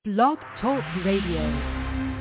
Blog Talk Radio.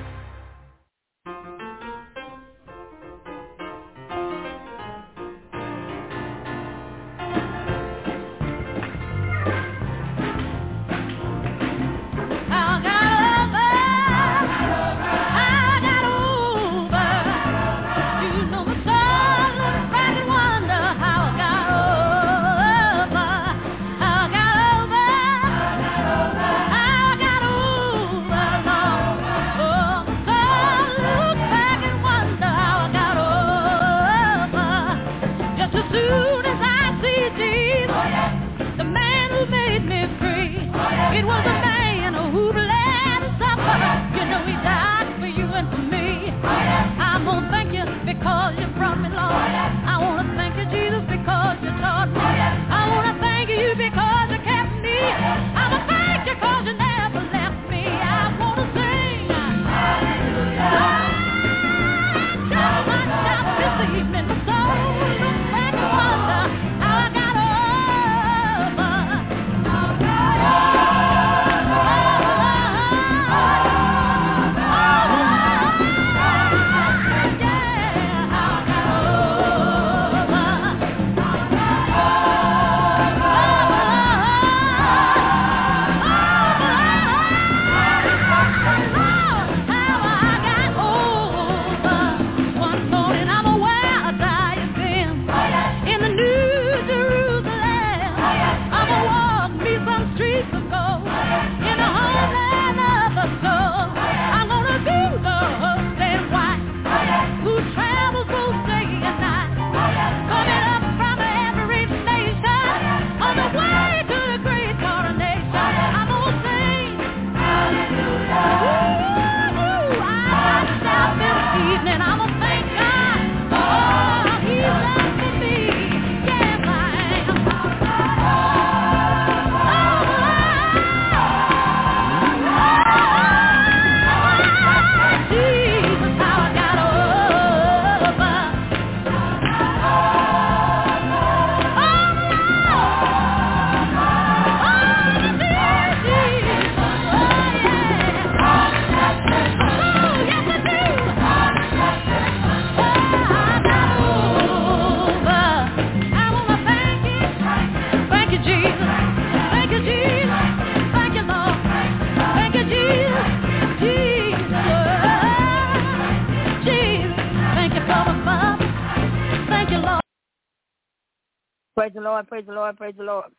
Praise the Lord, praise the Lord, praise the Lord.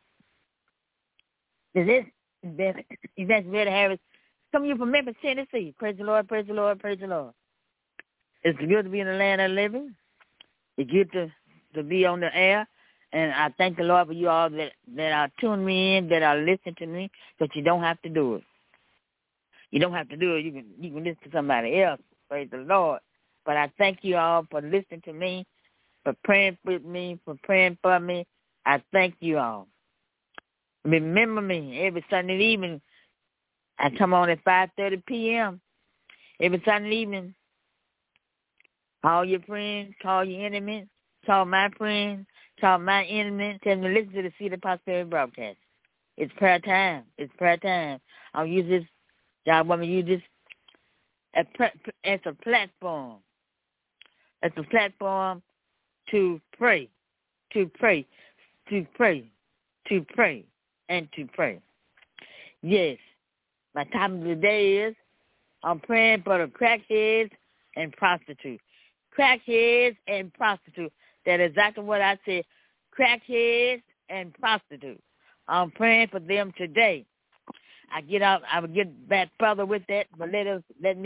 This is Evangelist Betty Harris. Come you from Memphis, Tennessee. Praise the Lord, praise the Lord, praise the Lord. It's good to be in the land of the living. It's good to be on the air. And I thank the Lord for you all that are tuning me in, that are listening to me, but you don't have to do it. You don't have to do it. You can listen to somebody else. Praise the Lord. But I thank you all for listening to me, for praying with me, for praying for me. I thank you all. Remember me every Sunday evening. I come on at 5:30 p.m. every Sunday evening. Call your friends, call your enemies, call my friends, call my enemies. Tell them to listen to the Seed of Prosperity broadcast. It's prayer time. It's prayer time. I'll use this. Y'all want me to use this as a platform. As a platform to pray, to pray, to pray, to pray, and to pray. Yes, my topic today is I'm praying for the crackheads and prostitutes. Crackheads and prostitutes. That's exactly what I said. Crackheads and prostitutes. I'm praying for them today. I will get back further with that, but there's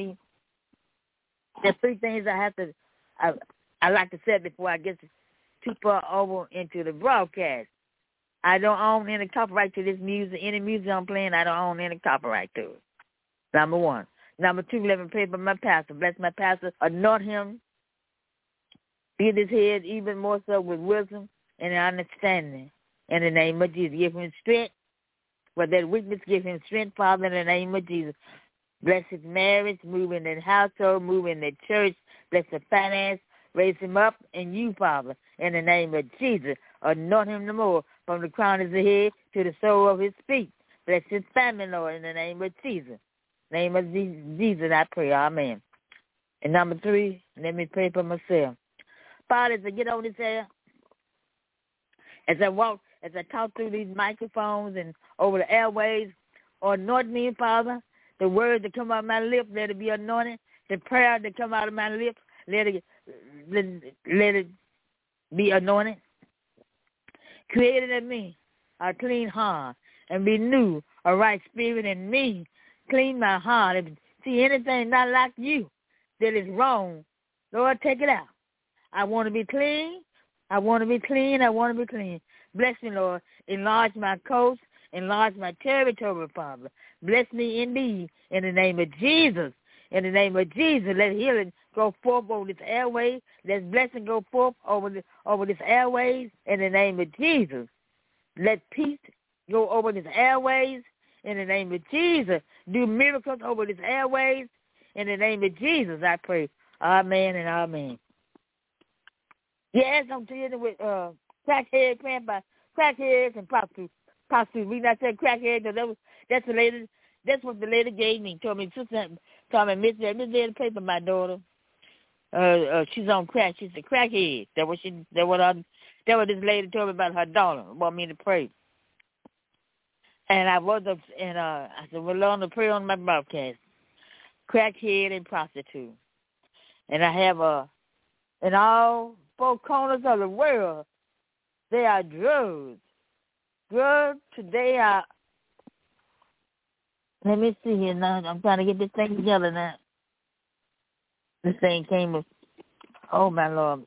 three things I like to say before I get too far over into the broadcast. I don't own any copyright to this music. Any music I'm playing, I don't own any copyright to it. Number one. Number two, let me pray for my pastor. Bless my pastor. Anoint him. Fill his head even more so with wisdom and understanding. In the name of Jesus. Give him strength. Where that weakness, give him strength, Father, in the name of Jesus. Bless his marriage, move in the household, move in the church. Bless the finance. Raise him up in you, Father, in the name of Jesus. Anoint him the more from the crown of his head to the sole of his feet. Bless his family, Lord, in the name of Jesus. name of Jesus, I pray. Amen. And number 3, let me pray for myself. Father, as I get on this air, as I talk through these microphones and over the airways, anoint me, Father. The words that come out of my lips, let it be anointed. The prayer that come out of my lips, let it be anointed. Created in me a clean heart and renew a right spirit in me. Clean my heart. If you see anything not like you that is wrong, Lord, take it out. I want to be clean. I want to be clean. I want to be clean. Bless me, Lord. Enlarge my coast. Enlarge my territory, Father. Bless me indeed in the name of Jesus. In the name of Jesus, let healing go forth over this airway. Let blessing go forth over this airways in the name of Jesus. Let peace go over this airways in the name of Jesus. Do miracles over this airways in the name of Jesus, I pray. Amen and amen. Yes, I'm dealing with crackhead, praying by crackheads and prostitutes. We not saying crackhead, because that's the lady. That's what the lady gave me. Told me, Miss Lady, pray for my daughter. She's on crack. She's a crackhead. That what this lady told me about her daughter. Want me to pray. And I was up and I said, well, Lord, to pray on my broadcast. Crackhead and prostitute. And I have in all 4 corners of the world, there are drugs. Drugs today are. Let me see here now. I'm trying to get this thing together now. This thing came with, oh, my Lord.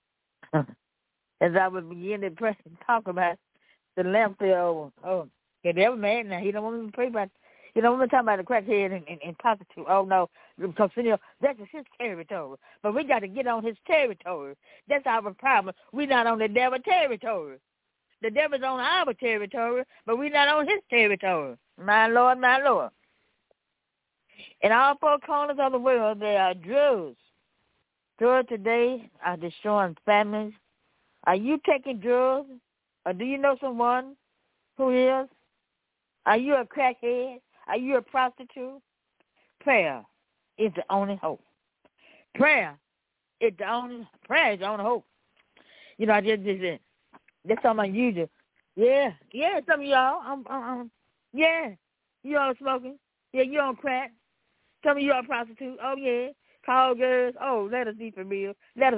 As I would begin to pray and talk about the lamp there over. Oh, the devil man, now he don't want me to pray about, he don't want me to talk about the crackhead and prostitute. Oh, no, because, that's his territory. But we got to get on his territory. That's our problem. We're not on the devil's territory. The devil's on our territory, but we're not on his territory. My Lord, my Lord. In all 4 corners of the world, there are drugs. Drugs today are destroying families. Are you taking drugs? Or do you know someone who is? Are you a crackhead? Are you a prostitute? Prayer is the only hope. Prayer is the only hope. I just did. That's something unusual. Yeah, some of y'all. Yeah, you all smoking. Yeah, you on crack. Some of you are prostitute. Oh yeah, call girls. Oh, let us be for real. Let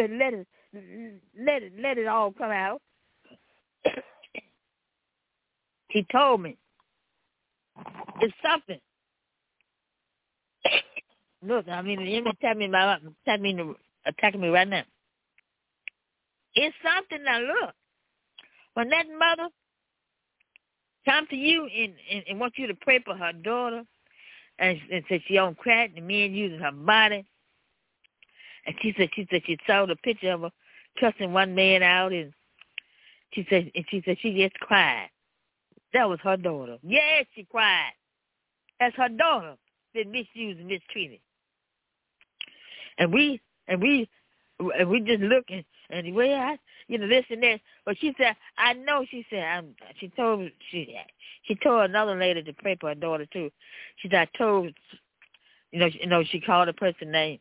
it all come out. He told me it's something. Look, the enemy attacking me right now. It's something now. Look, when that mother come to you and want you to pray for her daughter, and said she on crack, the men using her body, and she said she saw the picture of her cussing one man out, and she said she just cried. That was her daughter. Yes, she cried. That's her daughter been misused and mistreated. And we just looking and this and that. But she said, I know. She said, she told another lady to pray for her daughter too. She said, I told, she called a person name.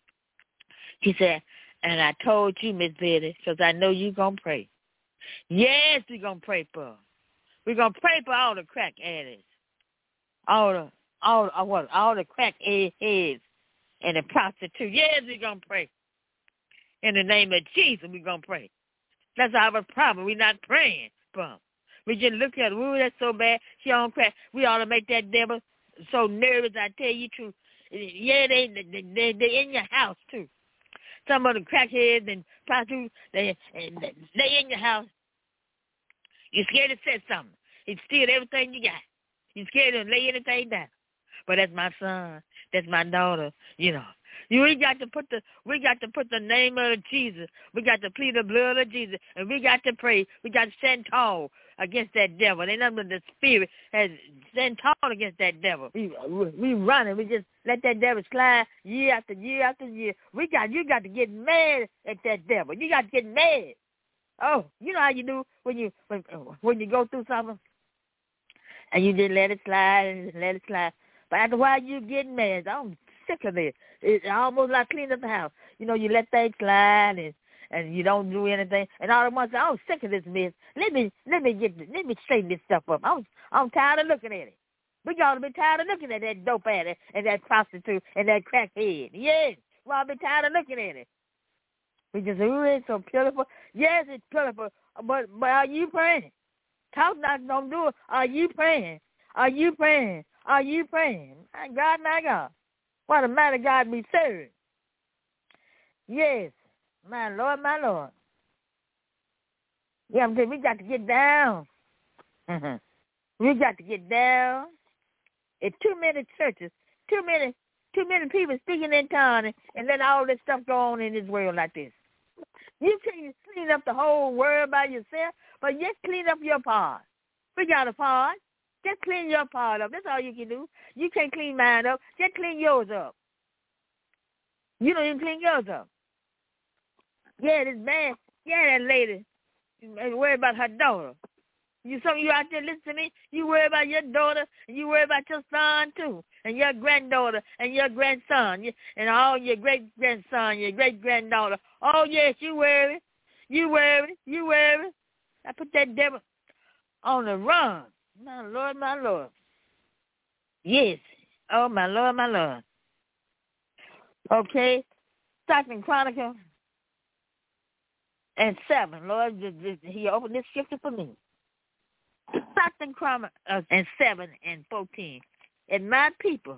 She said, and I told you, Miss Betty, because I know you gonna pray. Yes, we gonna pray for her. We're gonna pray for all the crack addicts, all the crack heads and the prostitutes. Yes, we're gonna pray. In the name of Jesus, we're going to pray. That's our problem. We're not praying for them. We just look at it. Ooh, that's so bad. She on crack. We ought to make that devil so nervous, I tell you true. Yeah, they in your house, too. Some of the crackheads and prostitutes, they in your house. You're scared to say something. He steal everything you got. You're scared to lay anything down. But that's my son. That's my daughter, We got to put the name of Jesus. We got to plead the blood of Jesus, and we got to pray. We got to stand tall against that devil. They know the spirit has stand tall against that devil. We running. We just let that devil slide year after year after year. You got to get mad at that devil. You got to get mad. Oh, you know how you do when you go through something, and you just let it slide and let it slide. But after a while, you get mad. I'm sick of this. It's almost like cleaning up the house. You know, you let things slide and you don't do anything. And all at once, I'm sick of this mess. Let me straighten this stuff up. I'm tired of looking at it. We ought to be tired of looking at that dope addict and that prostitute and that crackhead. Yes, we ought to be tired of looking at it. We just, it's so pitiful. Yes, it's pitiful, but are you praying? Talk not, don't do it. Are you praying? Are you praying? Are you praying? My God, my God. What a mighty God we serve. Yes, my Lord, my Lord. Yeah, I'm saying we got to get down. We got to get down. It's too many churches, too many people speaking in tongues and let all this stuff go on in this world like this. You can't clean up the whole world by yourself, but just clean up your part. We got a part. Just clean your part up. That's all you can do. You can't clean mine up. Just clean yours up. You don't even clean yours up. Yeah, this man, yeah, that lady, worry about her daughter. Some of you out there listen to me, you worry about your daughter, and you worry about your son too, and your granddaughter, and your grandson, and all your great-grandson, your great-granddaughter. Oh, yes, you worry. You worry. You worry. I put that devil on the run. My Lord, my Lord. Yes. Oh, my Lord, my Lord. Okay. 2 Chronicles and 7. Lord, he opened this scripture for me. 2 Chronicles and 7 and 14. And my people,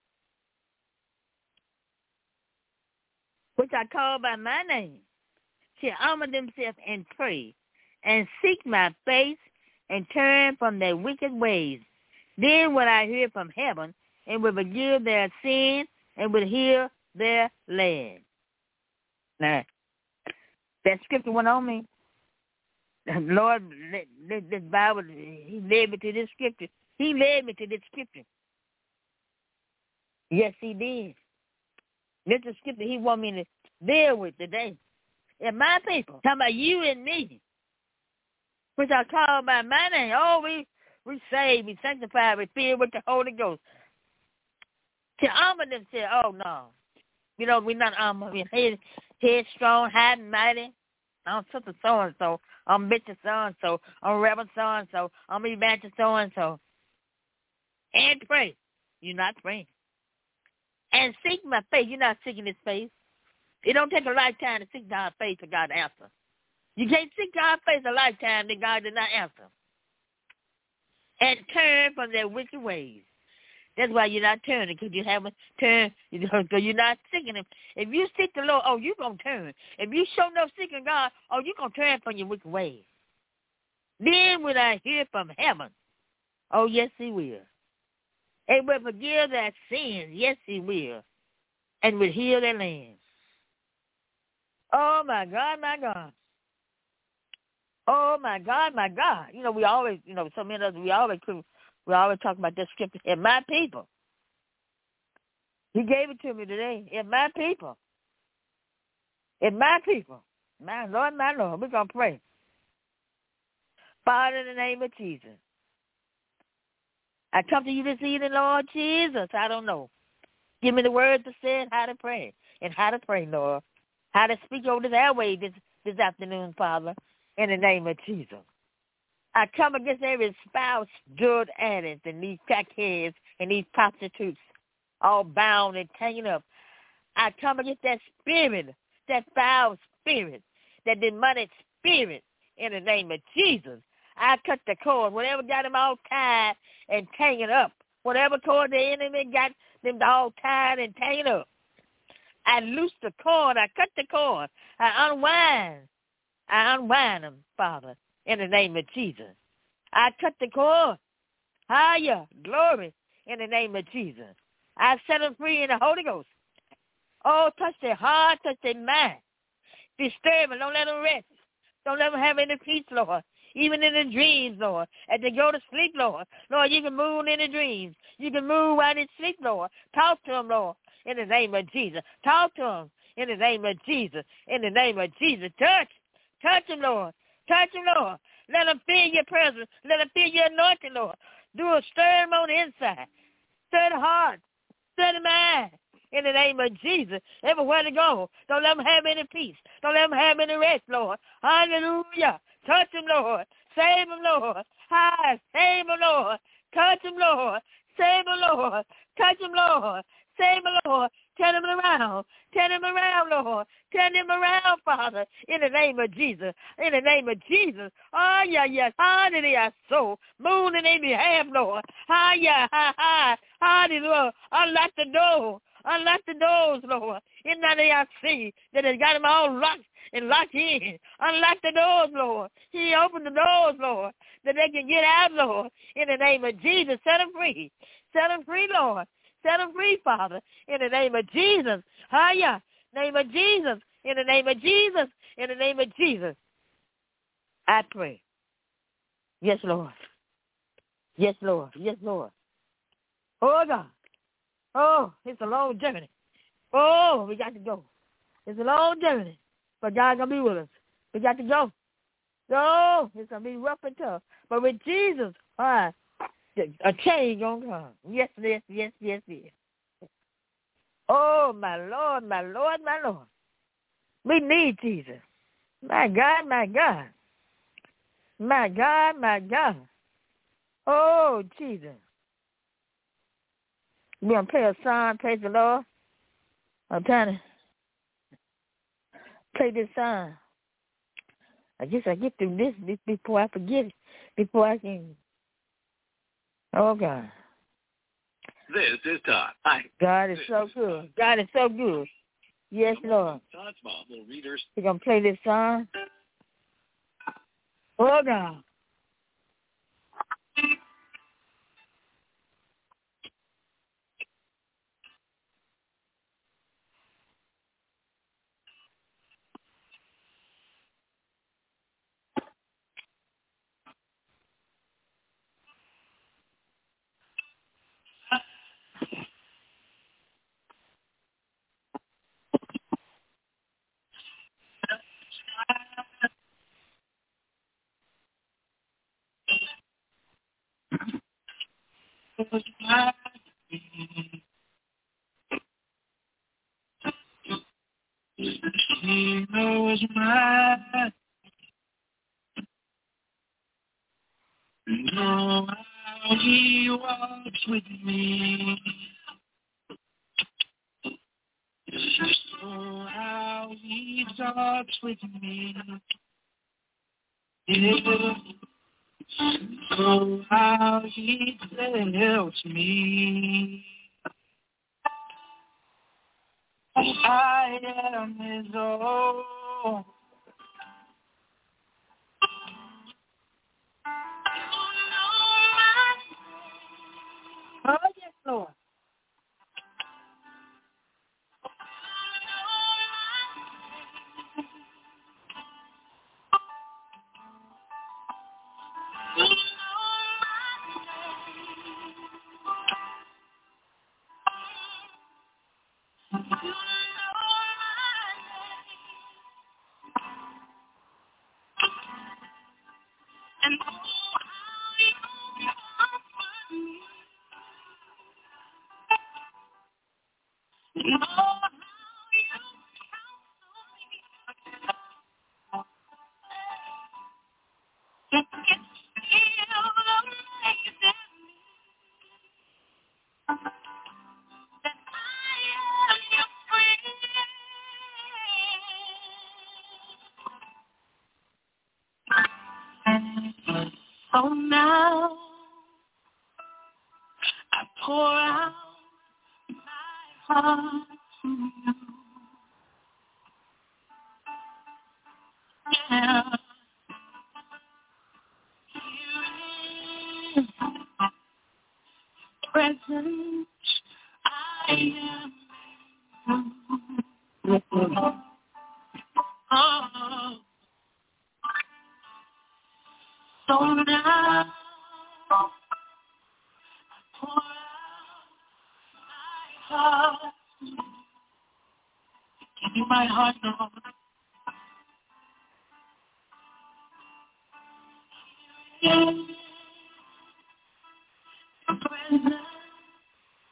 which I call by my name, shall humble themselves and pray, and seek my face, and turn from their wicked ways. Then will I hear from heaven, and will forgive their sin, and will heal their land. Now, that scripture went on me. Lord, this Bible, he led me to this scripture. He led me to this scripture. Yes, he did. This is the scripture he want me to deal with today. And my people, talking about you and me, which I call by my name. Oh, we saved, we sanctified, we filled with the Holy Ghost. To humble themselves, oh, no. You know, we're not humble. We're headstrong, high and mighty. I'm sister so-and-so. I'm Bishop so-and-so. I'm Reverend so-and-so. I'm Evangelist so-and-so. And pray. You're not praying. And seek my face. You're not seeking his face. It don't take a lifetime to seek God's face for God to answer. You can't seek God's face a lifetime that God did not answer. And turn from their wicked ways. That's why you're not turning, because you haven't turned, because you're not seeking him. If you seek the Lord, oh, you're going to turn. If you show no seeking God, oh, you're going to turn from your wicked ways. Then will I hear from heaven. Oh, yes, he will. And will forgive their sins. Yes, he will. And will heal their land. Oh, my God, my God. Oh, my God, my God. You know, we always, so many of us, we always talk about this scripture. And my people. He gave it to me today. And my people. And my people. My Lord, we're going to pray. Father, in the name of Jesus. I come to you this evening, Lord Jesus. I don't know. Give me the words to say and how to pray. And how to pray, Lord. How to speak over this airway this afternoon, Father. In the name of Jesus. I come against every spouse, drug addicts, and these crackheads and these prostitutes, all bound and hanging up. I come against that spirit, that foul spirit, that demonic spirit, in the name of Jesus. I cut the cord, whatever got them all tied and hanging up, whatever cord the enemy got them all tied and hanging up. I loose the cord, I cut the cord, I unwind them, Father, in the name of Jesus. I cut the cord. Higher, glory, in the name of Jesus. I set them free in the Holy Ghost. Oh, touch their heart, touch their mind. Disturb them, don't let them rest. Don't let them have any peace, Lord. Even in the dreams, Lord. As they go to sleep, Lord. Lord, you can move in the dreams. You can move while they sleep, Lord. Talk to them, Lord, in the name of Jesus. Talk to them in the name of Jesus. In the name of Jesus. Touch them, Lord. Touch them, Lord. Let them feel your presence. Let them feel your anointing, Lord. Do a stir them on the inside. Stir the heart. Stir the mind. In the name of Jesus, everywhere to go, don't let them have any peace. Don't let them have any rest, Lord. Hallelujah. Touch them, Lord. Save them, Lord. Hi, save them, Lord. Touch them, Lord. Save them, Lord. Touch them, Lord. Save them, Lord. Turn them around. Turn them around, Lord. Turn them around, Father, in the name of Jesus. In the name of Jesus. Oh, yeah, yes. Hallelujah. So, moon in their behalf, Lord. Ah, yeah, hi. Hallelujah. Unlock the door. Unlock the doors, Lord. In that I see that has got them all locked and locked in. Unlock the doors, Lord. He opened the doors, Lord, that they can get out, Lord. In the name of Jesus, set them free. Set them free, Lord. Set them free, Father. In the name of Jesus. Hiya. Name of Jesus. In the name of Jesus. In the name of Jesus. I pray. Yes, Lord. Yes, Lord. Yes, Lord. Oh, God. Oh, it's a long journey. Oh, we got to go. It's a long journey, but God's going to be with us. We got to go. Oh, it's going to be rough and tough. But with Jesus, a change going to come. Yes, yes, yes, yes, yes. Oh, my Lord, my Lord, my Lord. We need Jesus. My God, my God. My God, my God. Oh, Jesus. We're going to play a song, praise the Lord. I'm trying to play this song. I guess I get through this before I forget it, before I can. Oh, God. This is Todd. Hi. God is so good. God is so good. Yes, Lord. Todd's mom will read her. We're going to play this song. Oh, God. He knows my know how he walks with me. Know how he talks with me. Know how he tells me I am his own. Oh, yes, Lord. So now I pour out my heart to you. Yeah. Here in presence I am. Oh, so now pour out my heart. Give me my heart, Lord. In presence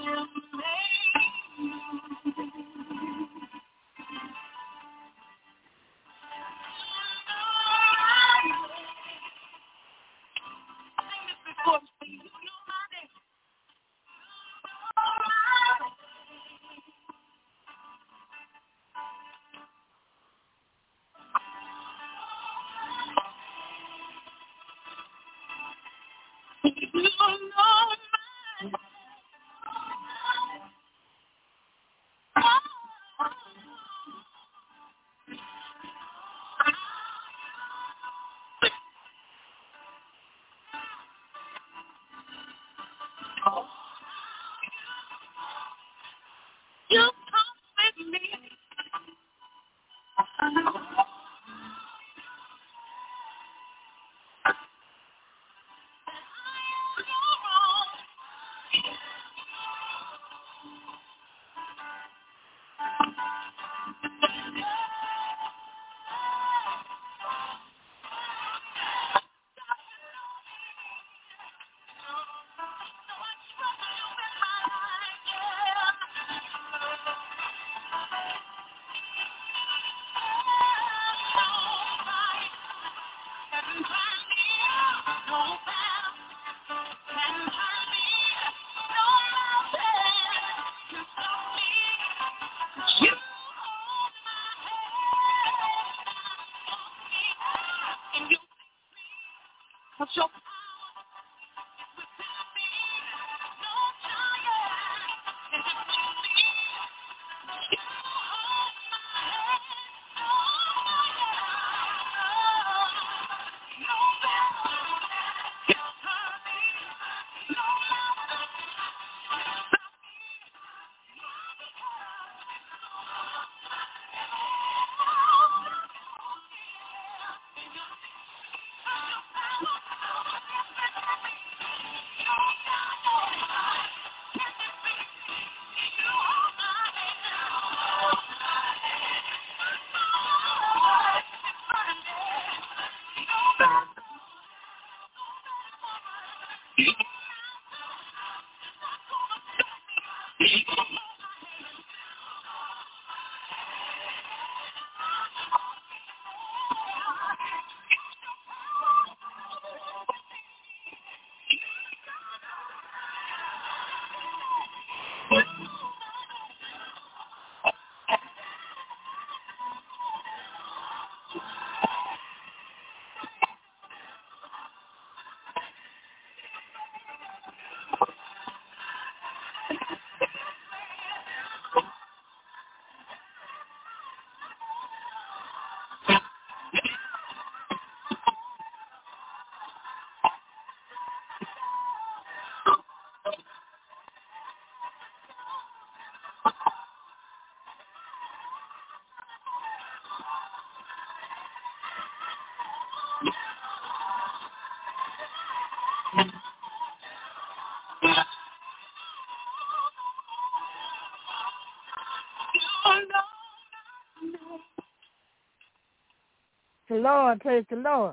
The Lord, praise the Lord.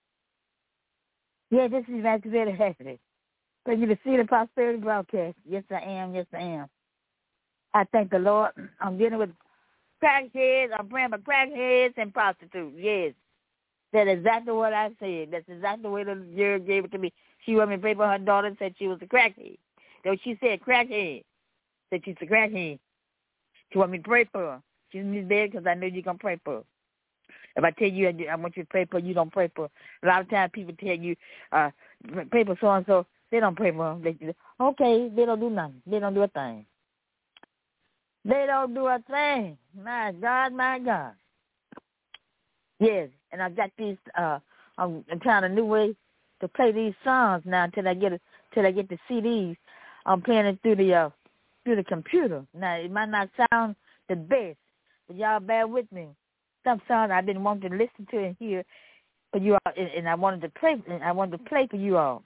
Yeah, this is Evangelist Hector. Thank you to see the Prosperity Broadcast. Yes, I am. Yes, I am. I thank the Lord. I'm dealing with crackheads. I'm praying for crackheads and prostitutes. Yes. That's exactly what I said. That's exactly the way the judge gave it to me. She wanted me to pray for her daughter and said she was a crackhead. Though she said crackhead. Said she's a crackhead. She wanted me to pray for her. She's in this bed because I know you're going to pray for her. If I tell you I want you to pray for her, you don't pray for her. A lot of times people tell you, pray for so-and-so. They don't pray for them. Okay, they don't do nothing. They don't do a thing. They don't do a thing. My God, my God. Yes, and I got these. I'm trying a new way to play these songs now till I get the CDs. I'm playing it through the computer. Now it might not sound the best, but y'all bear with me. Some songs I've been wanting to listen to and hear for you all, and I wanted to play. And I wanted to play for you all.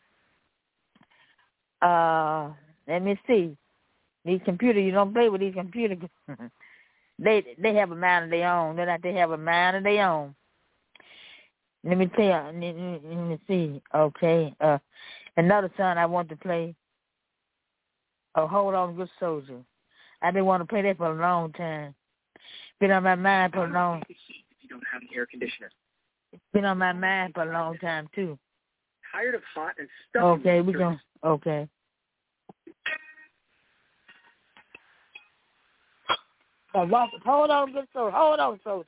Let me see. These computers, you don't play with these computers. They have a mind of their own. They have a mind of their own. Let me tell you. Let me see. Okay. Another song I want to play. Oh, hold on, good soldier. I've been wanting to play that for a long time. Been on my mind for a long. If you don't have an air conditioner. It's been on my mind for a long time too. Tired of hot and stuffy. Okay, we're going. Okay. Hold on, good soldier. Hold on, soldier.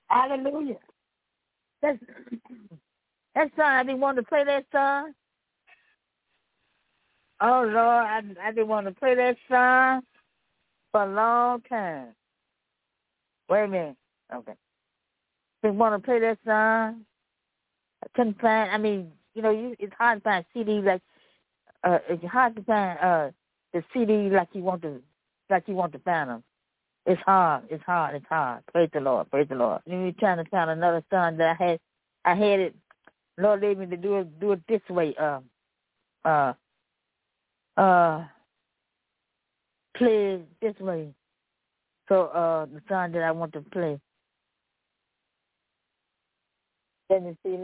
Hallelujah. That song, I didn't want to play that song. Oh, Lord, I didn't want to play that song for a long time. Wait a minute. Okay. Didn't want to play that song. I couldn't find, it's hard to find CDs it's hard to find the CD like you want to find them. It's hard. Praise the Lord. Let me trying to find another song that I had it. Lord led me to do it this way. Play it this way. So the song that I want to play. Let me see.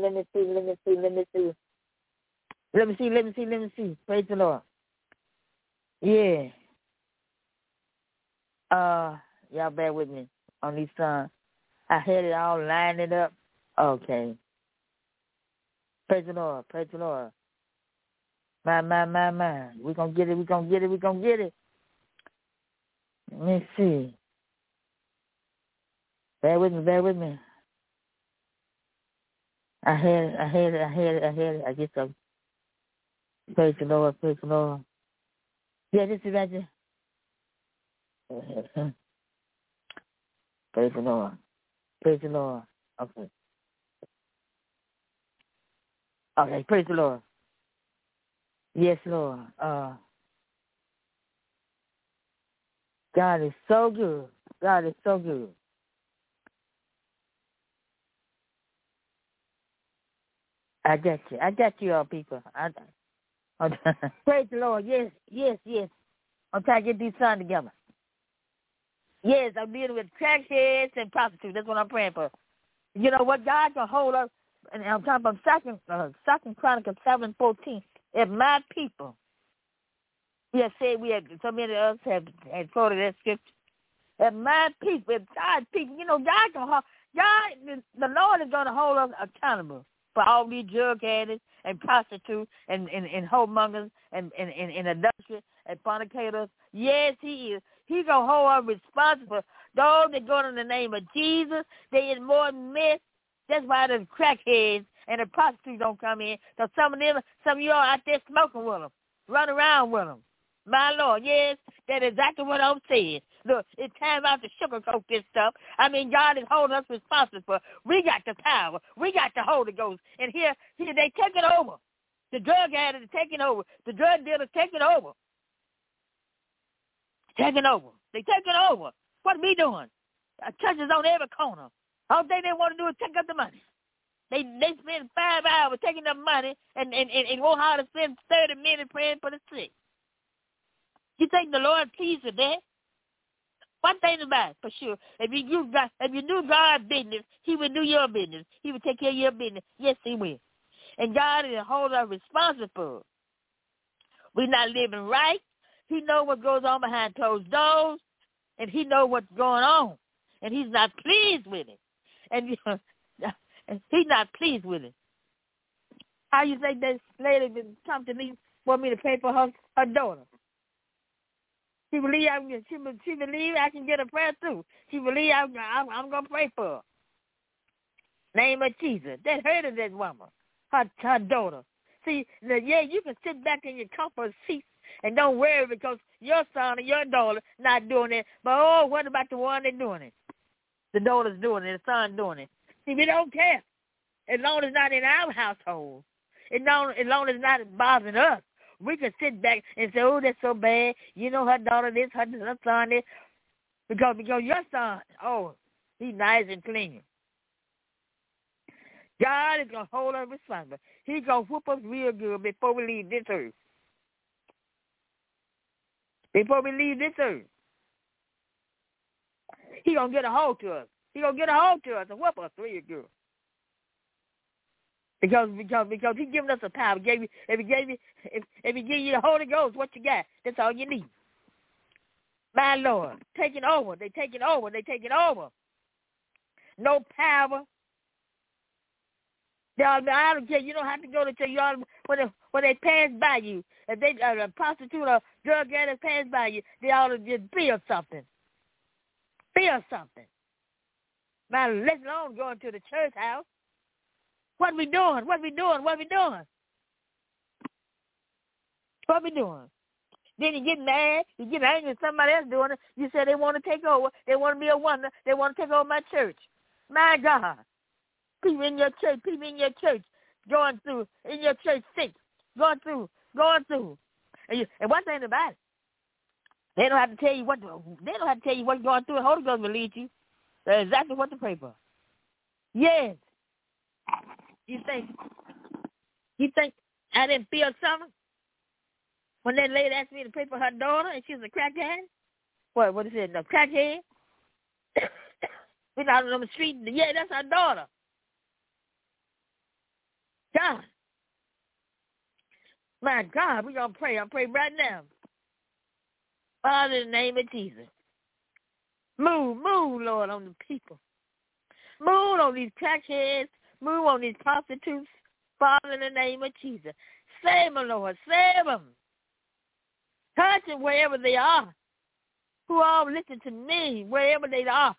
Praise the Lord. Yeah. Y'all bear with me on these songs. I had it all lined up. Okay. Praise the Lord. My. We're gonna get it. Let me see. Bear with me. I had it. I guess so. Praise the Lord. Yeah, this is right there. Praise the Lord. Okay. Praise the Lord. Yes, Lord. God is so good. I got you all people. Praise the Lord. Yes. I'm trying to get these songs together. Yes, I'm dealing with crackheads and prostitutes. That's what I'm praying for. You know what? God can hold us. And I'm talking about Second Chronicles 7:14. If my people, we have said so many of us have quoted that scripture. If my people, if God's people, God, the Lord is going to hold us accountable for all these drug addicts and prostitutes and whoremongers and adultery and fornicators. Yes, He is. He's going to hold us responsible. Those that go in the name of Jesus, they is more myths. That's why the crackheads and the prostitutes don't come in. Because some of you are out there smoking with them, run around with them. My Lord, yes, that's exactly what I'm saying. Look, it's time out to sugarcoat this stuff. God is holding us responsible for. We got the power. We got the Holy Ghost. And here they taking over. The drug addicts are taking over. The drug dealers taking over. They taking over. What are we doing? Churches on every corner. All thing they want to do is take up the money. They spend 5 hours taking the money and won't how to spend 30 minutes praying for the sick. You think the Lord pleased with that? One thing about it, for sure, if you do God's business, He will do your business. He will take care of your business. Yes, He will. And God is holding us responsible. We're not living right. He knows what goes on behind closed doors, and He knows what's going on, and He's not pleased with it. And He's not pleased with it. How you think this lady come to me, want me to pay for her daughter? She believe I can get a prayer through. She believe I'm gonna pray for her. Name of Jesus. That hurt of that woman, her daughter. See, you can sit back in your comfort seat and don't worry because your son or your daughter not doing it. But what about the one that's doing it? The daughter's doing it, the son doing it. See, we don't care as long as it's not in our household. As long as it's not bothering us. We can sit back and say, oh, that's so bad. You know her daughter this, her son this. Because your son, he's nice and clean. God is going to hold us responsible. He's going to whoop us real good before we leave this earth. He's going to get a hold to us. He's going to get a hold to us and whoop us real good. Because He's giving us the power. If He give you the Holy Ghost, what you got? That's all you need. My Lord, taking over. They taking over. No power. I don't care. You don't have to go to church. When they pass by you, if they a prostitute or drug addict pass by you, they ought to just feel something. Now, let alone going to the church house. What we doing? What we doing? What we doing? What we doing? Then you get mad. You get angry at somebody else doing it. You say they want to take over. They want to be a wonder. They want to take over my church. My God. People in your church. People in your church going through. In your church sick. Going through. And one thing about it, they don't have to tell you what. They don't have to tell you what's going through. The Holy Ghost will lead you. That's exactly what to pray for. Yes. You think I didn't feel something when that lady asked me to pray for her daughter and she was a crackhead? What is it? No, crackhead? We out on the street. Yeah, that's her daughter. God. My God, we're going to pray. I'm praying right now. Father, in the name of Jesus. Move, Lord, on the people. Move on these crackheads. Move on these prostitutes. Father, in the name of Jesus. Save them, Lord. Save them. Touch them wherever they are. Who all listen to me, wherever they are.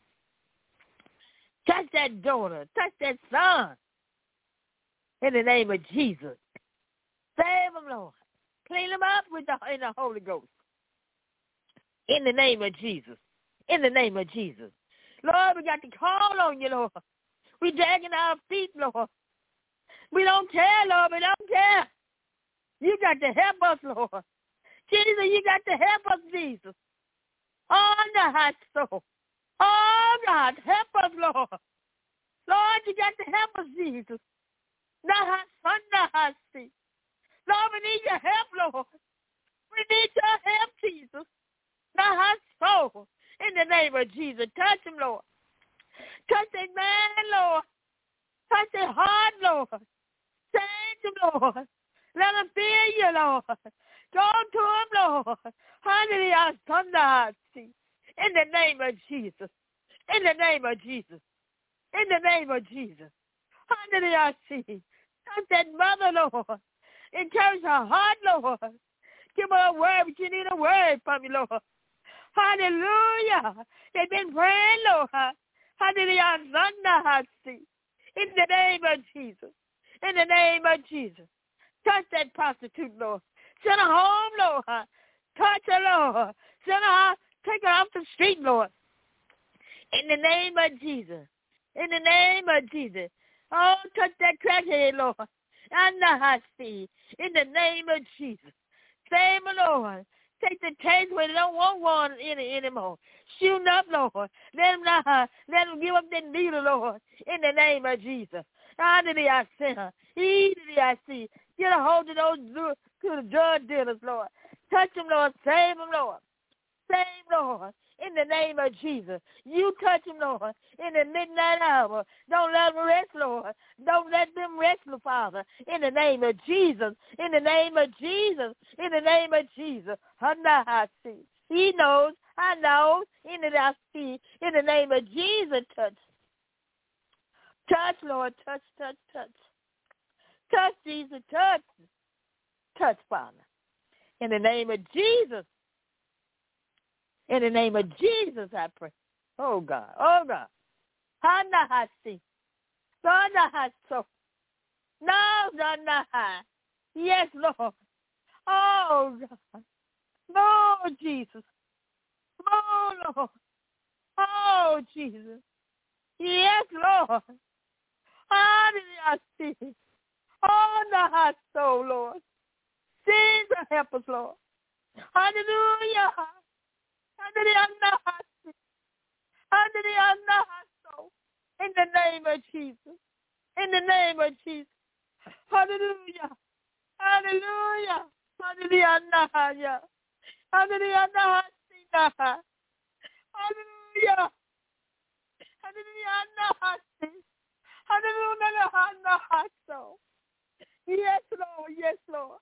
Touch that daughter. Touch that son. In the name of Jesus. Save them, Lord. Clean them up in the Holy Ghost. In the name of Jesus. In the name of Jesus. Lord, we got to call on you, Lord. We dragging our feet, Lord. We don't care, Lord. We don't care. You got to help us, Lord. Jesus, you got to help us, Jesus. Oh, no, oh, God, help us, Lord. Lord, you got to help us, Jesus. Lord, we need your help, Lord. We need your help, Jesus. In the name of Jesus, touch him, Lord. Touch that man, Lord. Touch that heart, Lord. Change him, Lord. Let him feel you, Lord. Go to him, Lord. Hallelujah. In the name of Jesus. In the name of Jesus. In the name of Jesus. Hallelujah. Touch that mother, Lord. Encourage her heart, Lord. Give her a word, but you need a word from you, Lord. Hallelujah. They've been praying, Lord. Hallelujah. In the name of Jesus. In the name of Jesus. Touch that prostitute, Lord. Send her home, Lord. Touch her, Lord. Send her, take her off the street, Lord. In the name of Jesus. In the name of Jesus. Oh, touch that crackhead, Lord. In the name of Jesus. Save her, Lord. Take the taste where they don't want one anymore. Shoot up, Lord. Let them give up that needle, Lord. In the name of Jesus. I see. Get a hold of those to the drug dealers, Lord. Touch them, Lord. Save them, Lord. Save, Lord. In the name of Jesus. You touch them, Lord, in the midnight hour. Don't let them rest, Lord. Don't let them rest, Father. In the name of Jesus. In the name of Jesus. In the name of Jesus. He knows. I know. In the name of Jesus, touch. Touch, Lord. Touch. Touch, Jesus. Touch, Father. In the name of Jesus. In the name of Jesus, I pray. Oh, God. Hanahasi. Donahaso. No. Yes, Lord. Oh, God. No, Jesus. Oh, Lord. Oh, Jesus. Yes, Lord. Hallelujah. Oh, Nahaso, Lord. Jesus, help us, Lord. Hallelujah. In the name of Jesus. In the name of Jesus. Hallelujah. Hallelujah. Hallelujah. Hallelujah. Hallelujah. Hallelujah. Yes, Lord. Yes, Lord.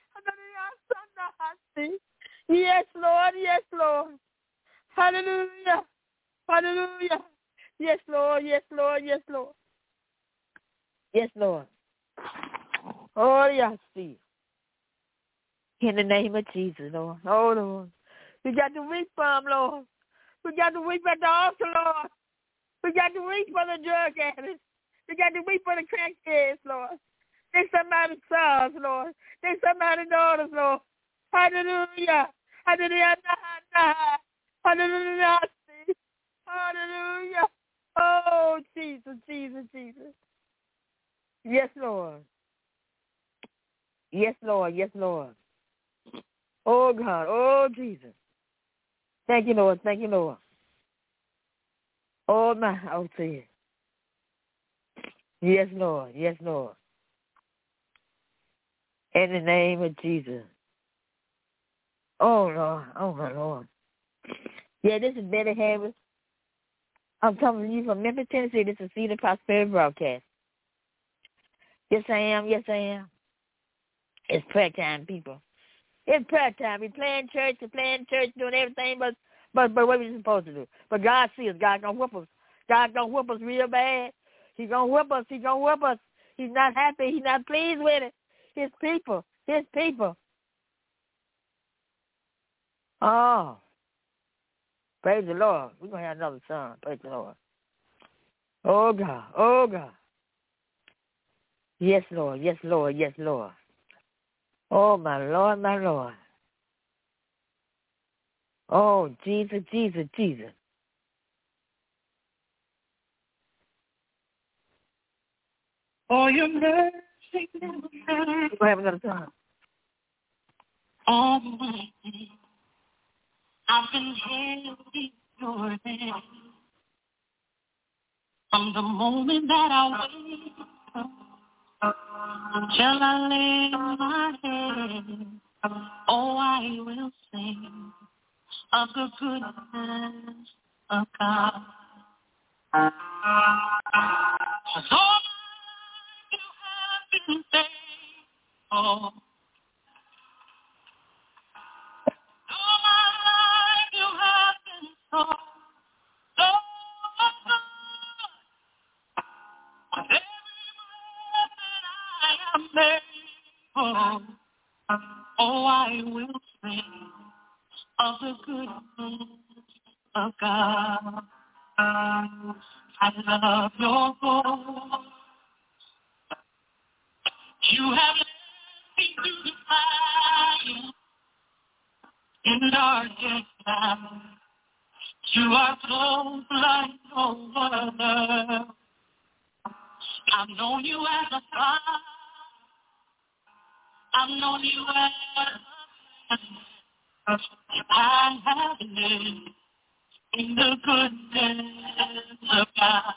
Yes, Lord. Yes, Lord. Hallelujah. Hallelujah. Yes, Lord. Yes, Lord. Yes, Lord. Yes, Lord. Oh, yes, see. In the name of Jesus, Lord. Oh, Lord. We got to weep for him, Lord. We got to weep at the altar, Lord. We got to reach for the drug addicts. We got to reach for the crackheads, Lord. They somebody's sons, Lord. They somebody's daughters, Lord. Hallelujah. Hallelujah. Hallelujah. Hallelujah. Oh, Jesus, Jesus, Jesus. Yes, Lord. Yes, Lord. Yes, Lord. Oh, God. Oh, Jesus. Thank you, Lord. Thank you, Lord. Oh, my. Oh, see. Yes, Lord. Yes, Lord. In the name of Jesus. Oh, Lord. Oh, my Lord. Yeah, this is Betty Harris. I'm coming to you from Memphis, Tennessee. This is Cedar Prosperity Broadcast. Yes, I am. Yes, I am. It's prayer time, people. It's prayer time. We're playing church, doing everything but what we're supposed to do. But God sees. God gonna whoop us. God gonna whoop us real bad. He gonna whoop us. He gonna whoop us. He's not happy. He's not pleased with it. His people. His people. Oh. Praise the Lord. We're gonna have another song. Praise the Lord. Oh God. Oh God. Yes, Lord. Yes, Lord. Yes, Lord. Oh my Lord, my Lord. Oh, Jesus, Jesus, Jesus. For your mercy never fails. We'll have another time. All my days, I've been held in your hand. From the moment that I wake up until I lay my head, oh, I will sing of the goodness of God. 'Cause all you have been faithful. All my life you have been so, so good. With every breath that I am able, oh, I will sing of the goodness of God. I love your voice. You have led me through the fire in darkest night. You are close like no other. I've known you as a father. I've known you as a friend. I have lived in the goodness of God.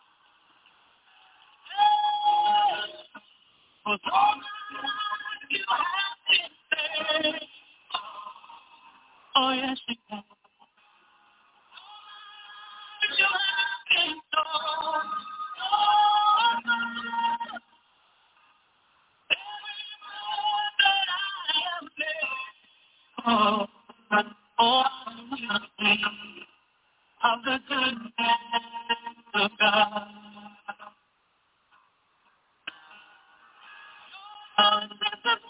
For all my life you have been faithful. Oh, yes, you have. You have been so, so good. Every breath that I am able, oh, I will sing of the goodness of God. Oh, this is what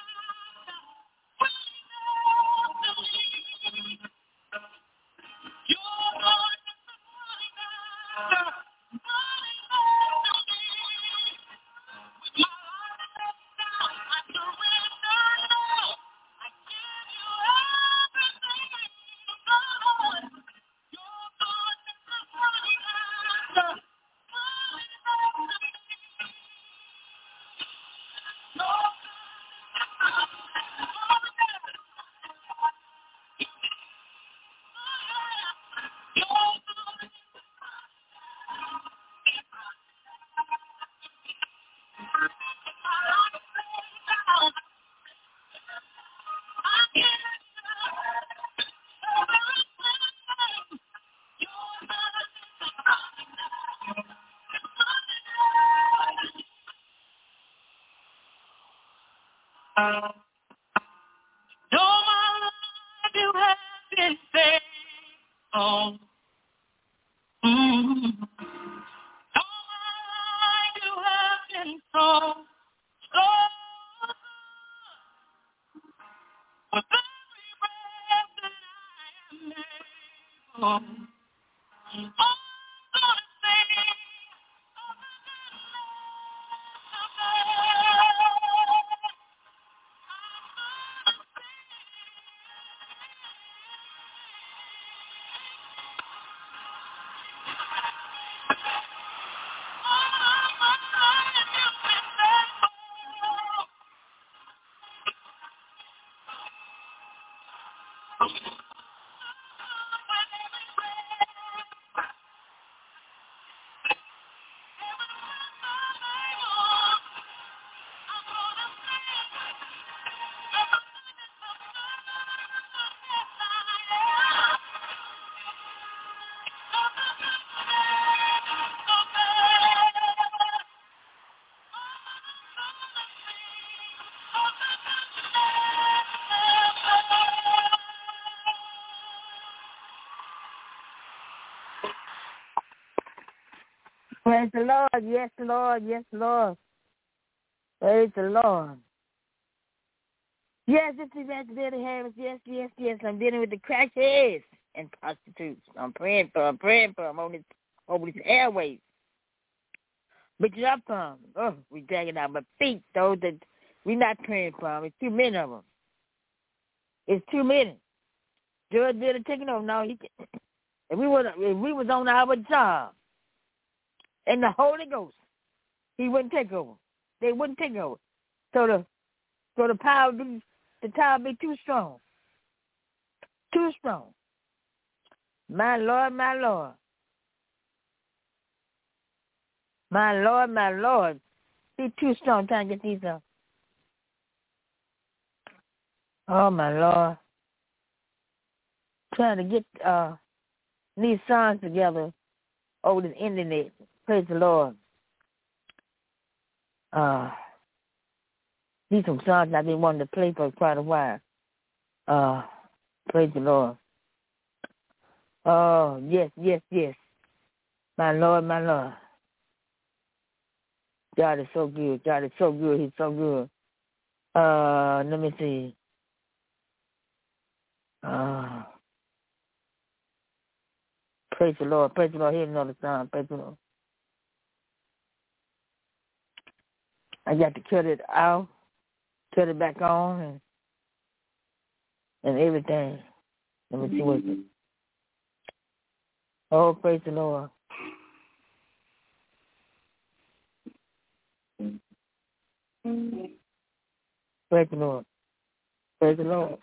all my life you have been faithful. All my life you have been so, so good. With every breath that I am able, oh, Praise the Lord. Yes, Lord. Yes, Lord. Praise the Lord. Yes, this is Betty Harris. Yes, yes, yes. I'm dealing with the crackheads and prostitutes. I'm praying for them on over these airways. But you up from. Oh, we dragging out my feet, though, that we not praying for them. It's too many of them. It's too many. Judge did a taking over. No, if we was on our job and the Holy Ghost, he wouldn't take over. They wouldn't take over. So the power be too strong. Too strong. My Lord, my Lord. My Lord, my Lord. Be too strong trying to get these up. Oh, my Lord. Trying to get these songs together over the internet. Praise the Lord. These some songs I've been wanting to play for quite a while. Praise the Lord. Oh, yes, yes, yes. My Lord, my Lord. God is so good. God is so good. He's so good. Let me see. Praise the Lord. Praise the Lord. Here's another song. Praise the Lord. I got to cut it out, cut it back on, and everything. Let me see what's it. Oh, praise the Lord. Praise the Lord. Praise the Lord.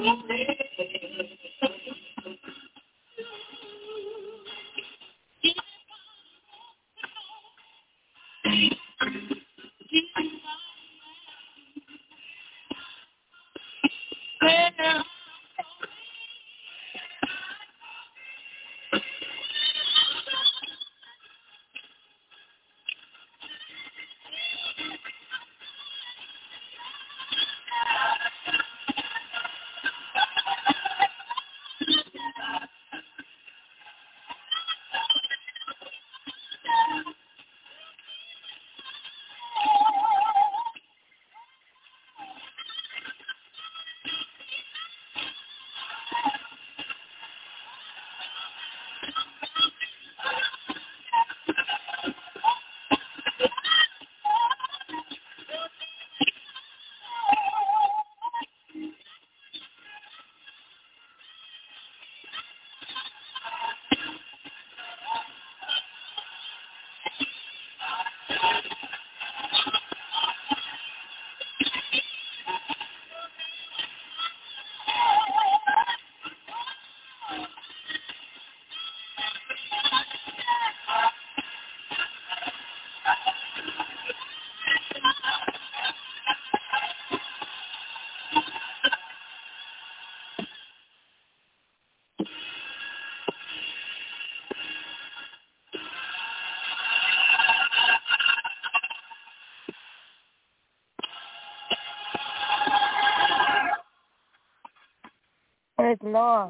Praise the Lord.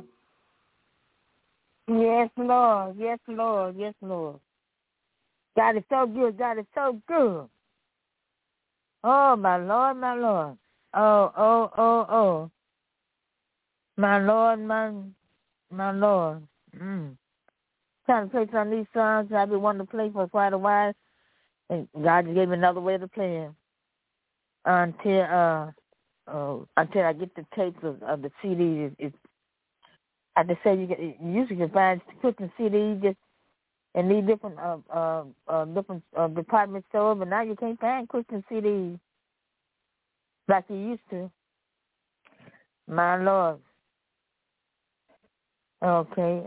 Yes, Lord. Yes, Lord. Yes, Lord. God is so good. God is so good. Oh, my Lord, my Lord. Oh. My Lord, my Lord. Trying to play some of these songs I've been wanting to play for quite a while. And God just gave me another way to play them until I get the tapes of the CDs. I just say you usually can find Christian CDs just in these different department stores, but now you can't find Christian CDs like you used to. My Lord. Okay.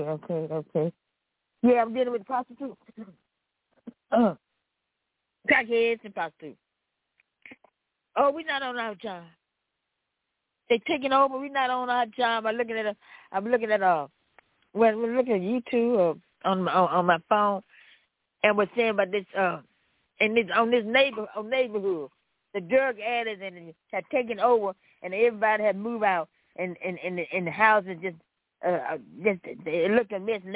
Yeah, I'm dealing with prostitutes. Crackheads and prostitutes. Oh, we're not on our job. They taking over. We're not on our job. I'm looking at we're looking at YouTube or on my phone, and we're saying about this on this neighborhood, the drug addicts and had taken over, and everybody had moved out, and the houses just it looked a mess.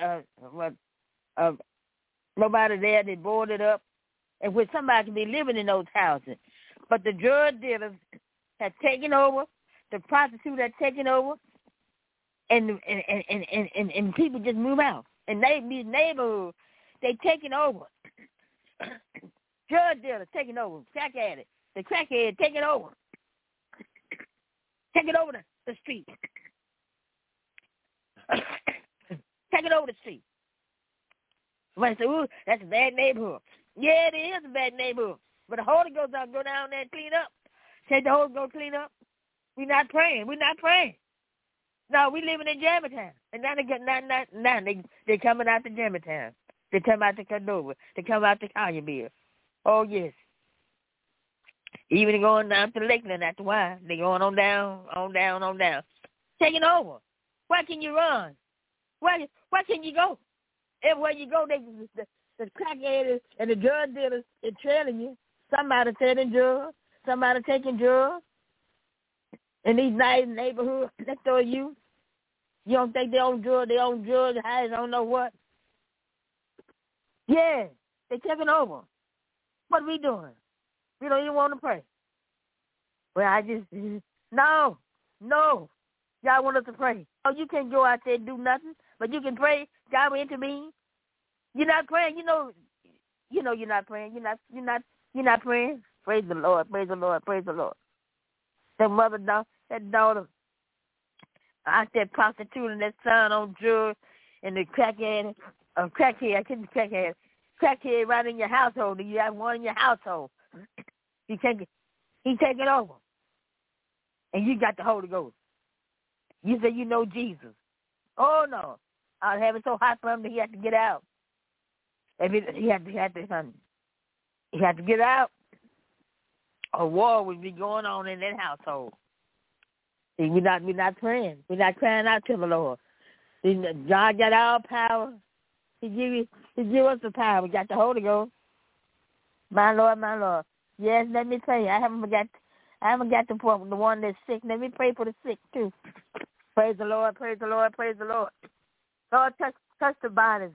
Nobody there. They boarded up, and where somebody could be living in those houses, but the drug dealers had taken over. The prostitute had taken over, and people just move out. And these neighborhoods, they taking over. Drug dealers taking over. Crack addict. The crackhead taking over. Taking over the street. Taking over the street. Somebody say, ooh, that's a bad neighborhood. Yeah, it is a bad neighborhood. But the Holy Ghost will go down there and clean up. Say the Holy Ghost clean up. We're not praying. No, we living in Jammertown. And now they coming out to Jammertown. They come out to Cordova. They come out to Collierville. Oh, yes. Even going down to Lakeland after a while. They going on down. Taking over. Where can you run? Where can you go? Everywhere you go, the crackheads and the drug dealers are trailing you. Somebody selling drugs. Somebody taking drugs. In these nice neighborhoods, that's all you. You don't think they own drugs, I don't know what. Yeah, they taking over. What are we doing? We don't even want to pray. Well, no. Y'all want us to pray. Oh, you can't go out there and do nothing, but you can pray. God will intervene. You're not praying. You know you're not praying. You're not praying. Praise the Lord. That daughter out there prostituting that son on drugs, and the crackhead right in your household. You have one in your household. He taking over, and you got the Holy Ghost. You say you know Jesus. Oh, no. I was having so hot for him that he had to get out. He had to get out. A war would be going on in that household. See, we're not praying. We're not crying out to the Lord. See, God got all power. He give us the power. We got the Holy Ghost. My Lord, my Lord. Yes, let me tell you, I haven't forgot the one that's sick. Let me pray for the sick too. Praise the Lord, praise the Lord, praise the Lord. Lord, touch the bodies.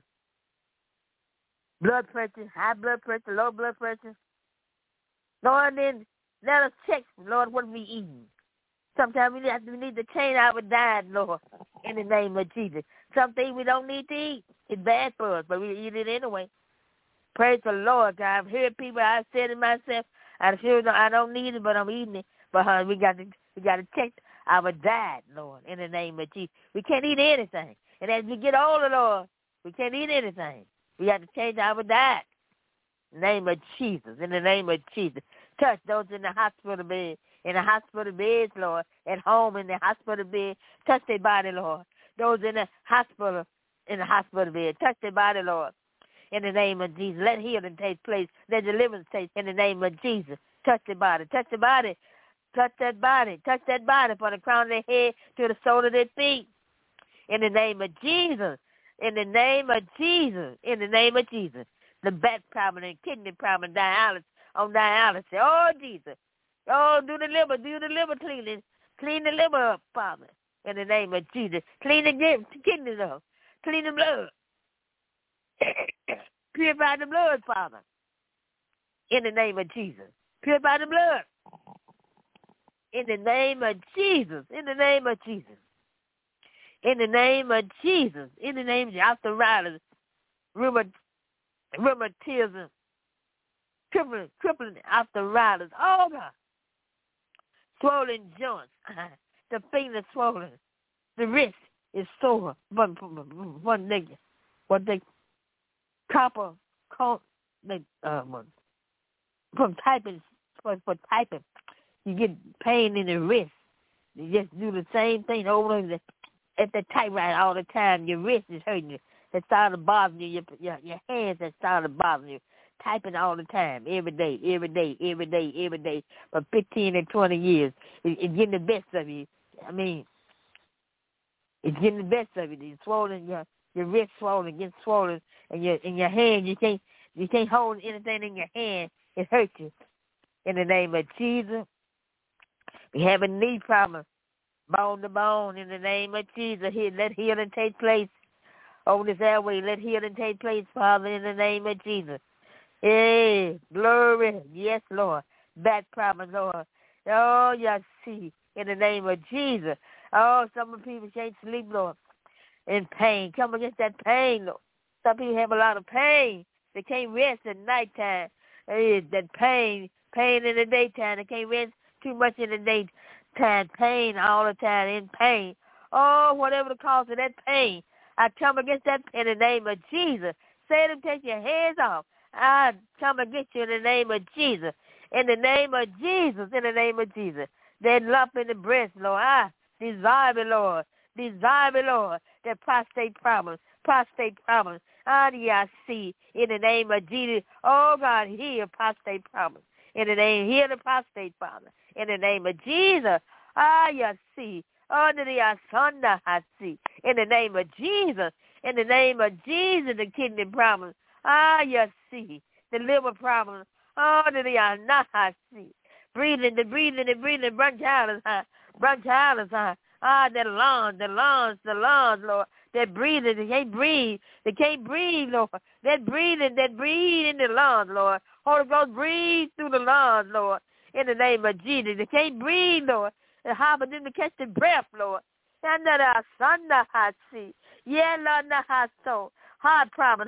Blood pressure, high blood pressure, low blood pressure. Lord, then let us check, Lord, what we eating. Sometimes we need to change our diet, Lord, in the name of Jesus. Some things we don't need to eat. It's bad for us, but we eat it anyway. Praise the Lord, God. I've heard people, I said it myself, I don't need it, but I'm eating it. But we got to check our diet, Lord, in the name of Jesus. We can't eat anything. And as we get older, Lord, we can't eat anything. We have to change our diet. In the name of Jesus, in the name of Jesus. Touch those in the hospital bed, Lord, at home in the hospital bed. Touch their body, Lord. Those in the hospital bed, touch their body, Lord. In the name of Jesus, let healing take place. Let deliverance take place. In the name of Jesus, touch their body, touch the body, touch that body, touch that body from the crown of their head to the sole of their feet. In the name of Jesus, in the name of Jesus, in the name of Jesus. The back problem and kidney problem, dialysis. Oh, Jesus. Oh, do the liver cleaning. Clean the liver up, Father, in the name of Jesus. Clean the kidneys up. Clean the blood. Purify the blood, Father, in the name of Jesus. Purify the blood. In the name of Jesus. In the name of Jesus. In the name of Jesus. In the name of arthritis, rheumatism, crippling arthritis. Oh, God. Swollen joints. The finger swollen. The wrist is sore. One they copper coat from typing for typing. You get pain in the wrist. You just do the same thing over and at the typewriter all the time. Your wrist is hurting you. That started bothering you. Your hands that started bothering you. Typing all the time, every day, for 15 and 20 years. It's getting the best of you. I mean, it's getting the best of you. It's swollen, your wrist swollen, gets swollen, and your hand, you can't hold anything in your hand. It hurts you. In the name of Jesus, we have a knee problem, bone to bone. In the name of Jesus, let healing take place over this airway. Let healing take place, Father, in the name of Jesus. Hey, glory. Yes, Lord. Back problem, Lord. Oh, yes, see, in the name of Jesus. Oh, some people can't sleep, Lord, in pain. Come against that pain, Lord. Some people have a lot of pain. They can't rest at nighttime. Hey, that pain in the daytime. They can't rest too much in the daytime. Pain all the time, in pain. Oh, whatever the cause of that pain, I come against that in the name of Jesus. Say to take your hands off. I come against you in the name of Jesus. In the name of Jesus. In the name of Jesus. That lump in the breast, Lord. I desire it, Lord. Desire it, Lord. That prostate problems. I see in the name of Jesus. Oh, God, heal prostate problems. In the name, heal the prostate problem. In the name of Jesus. I see. Under the Asunda, I see. In the name of Jesus. In the name of Jesus, the kidney problems. You see. The liver problems. Under the I see. Breathing, bronchitis, the lungs, Lord. That breathing, they can't breathe, Lord. That breathe in the lungs, Lord. Holy Ghost, breathe through the lungs, Lord. In the name of Jesus, they can't breathe, Lord. It's hard for them to catch the breath, Lord. And that our son, I see. Yeah, Lord, I so. Heart problems.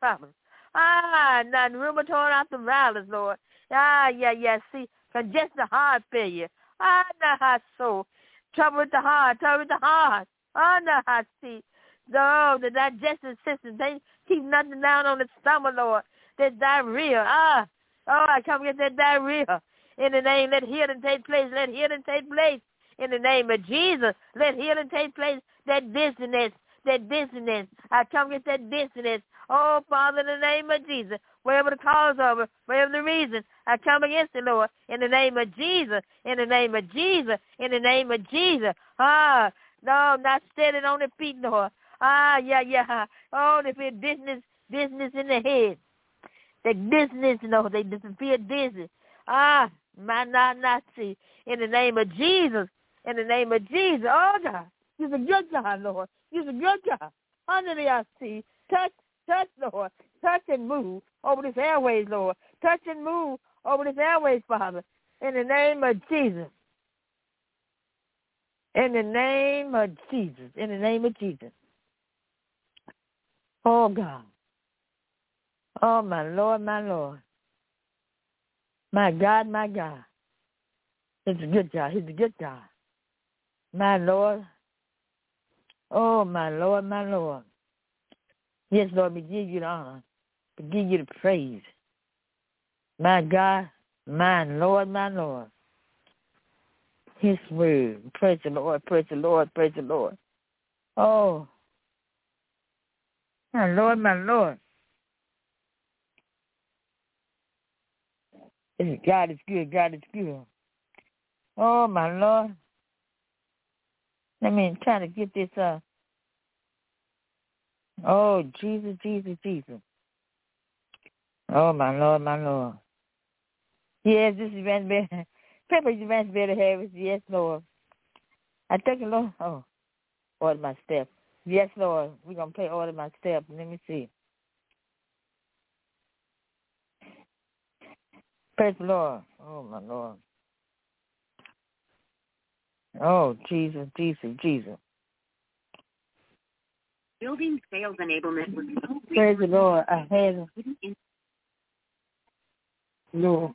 Not rheumatoid arthritis, Lord. See. Congestive heart failure. Not so. Trouble with the heart. Not see. No, the digestive system. They keep nothing down on the stomach, Lord. That diarrhea. I come against that diarrhea. In the name, let healing take place. In the name of Jesus, let healing take place. That dizziness, I come against that dizziness. Oh, Father, in the name of Jesus, wherever the cause of it, wherever the reason, I come against it, Lord, in the name of Jesus, in the name of Jesus, in the name of Jesus. Ah, no, not standing on the feet, Lord. Ah, yeah. Oh, they feel dizziness in the head. The dizziness, no, they feel dizzy. Ah, not see. In the name of Jesus, in the name of Jesus. Oh, God, you're a good God, Lord. You're a good God. Under the sea, touch, Lord. Touch and move over this airways, Lord. Touch and move over this airways, Father. In the name of Jesus. In the name of Jesus. In the name of Jesus. Oh, God. Oh, my Lord, my Lord. My God, my God. He's a good God. He's a good God. My Lord. Oh, my Lord, my Lord. Yes, Lord, we give you the honor. We give you the praise. My God, my Lord, my Lord. His word. Praise the Lord, praise the Lord, praise the Lord. Oh, my Lord, my Lord. God is good, God is good. Oh, my Lord. Let me try to get this Oh, Jesus, Jesus, Jesus. Oh, my Lord, my Lord. Yes, this is Evangelist Betty. Pepper is Evangelist Betty Harris. Yes, Lord. I thank you, Lord. Oh, order my steps. Yes, Lord. We're going to play order my steps. Let me see. Praise the Lord. Oh, my Lord. Oh, Jesus, Jesus, Jesus. Building sales enablement with Praise the Lord. I had Lord.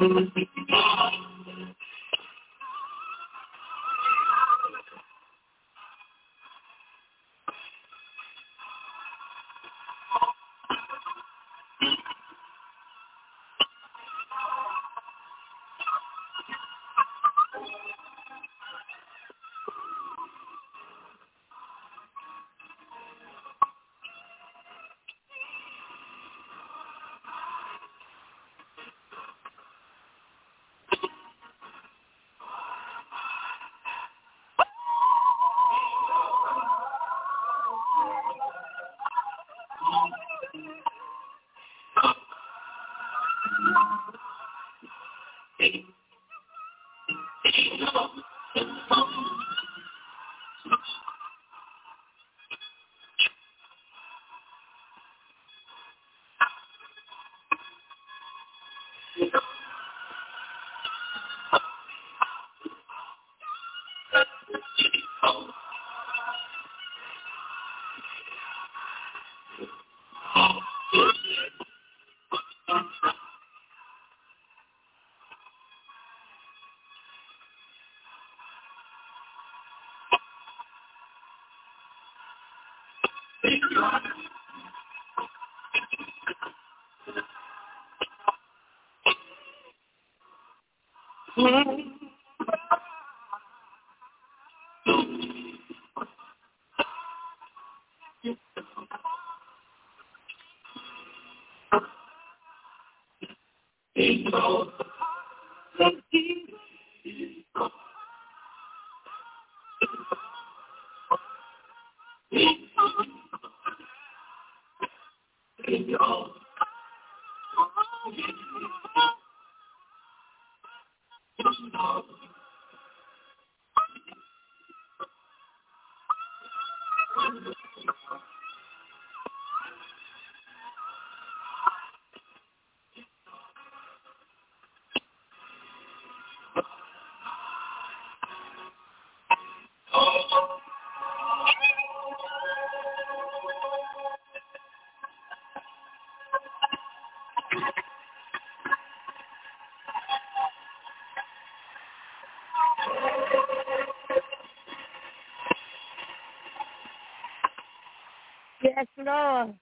Yes, Lord.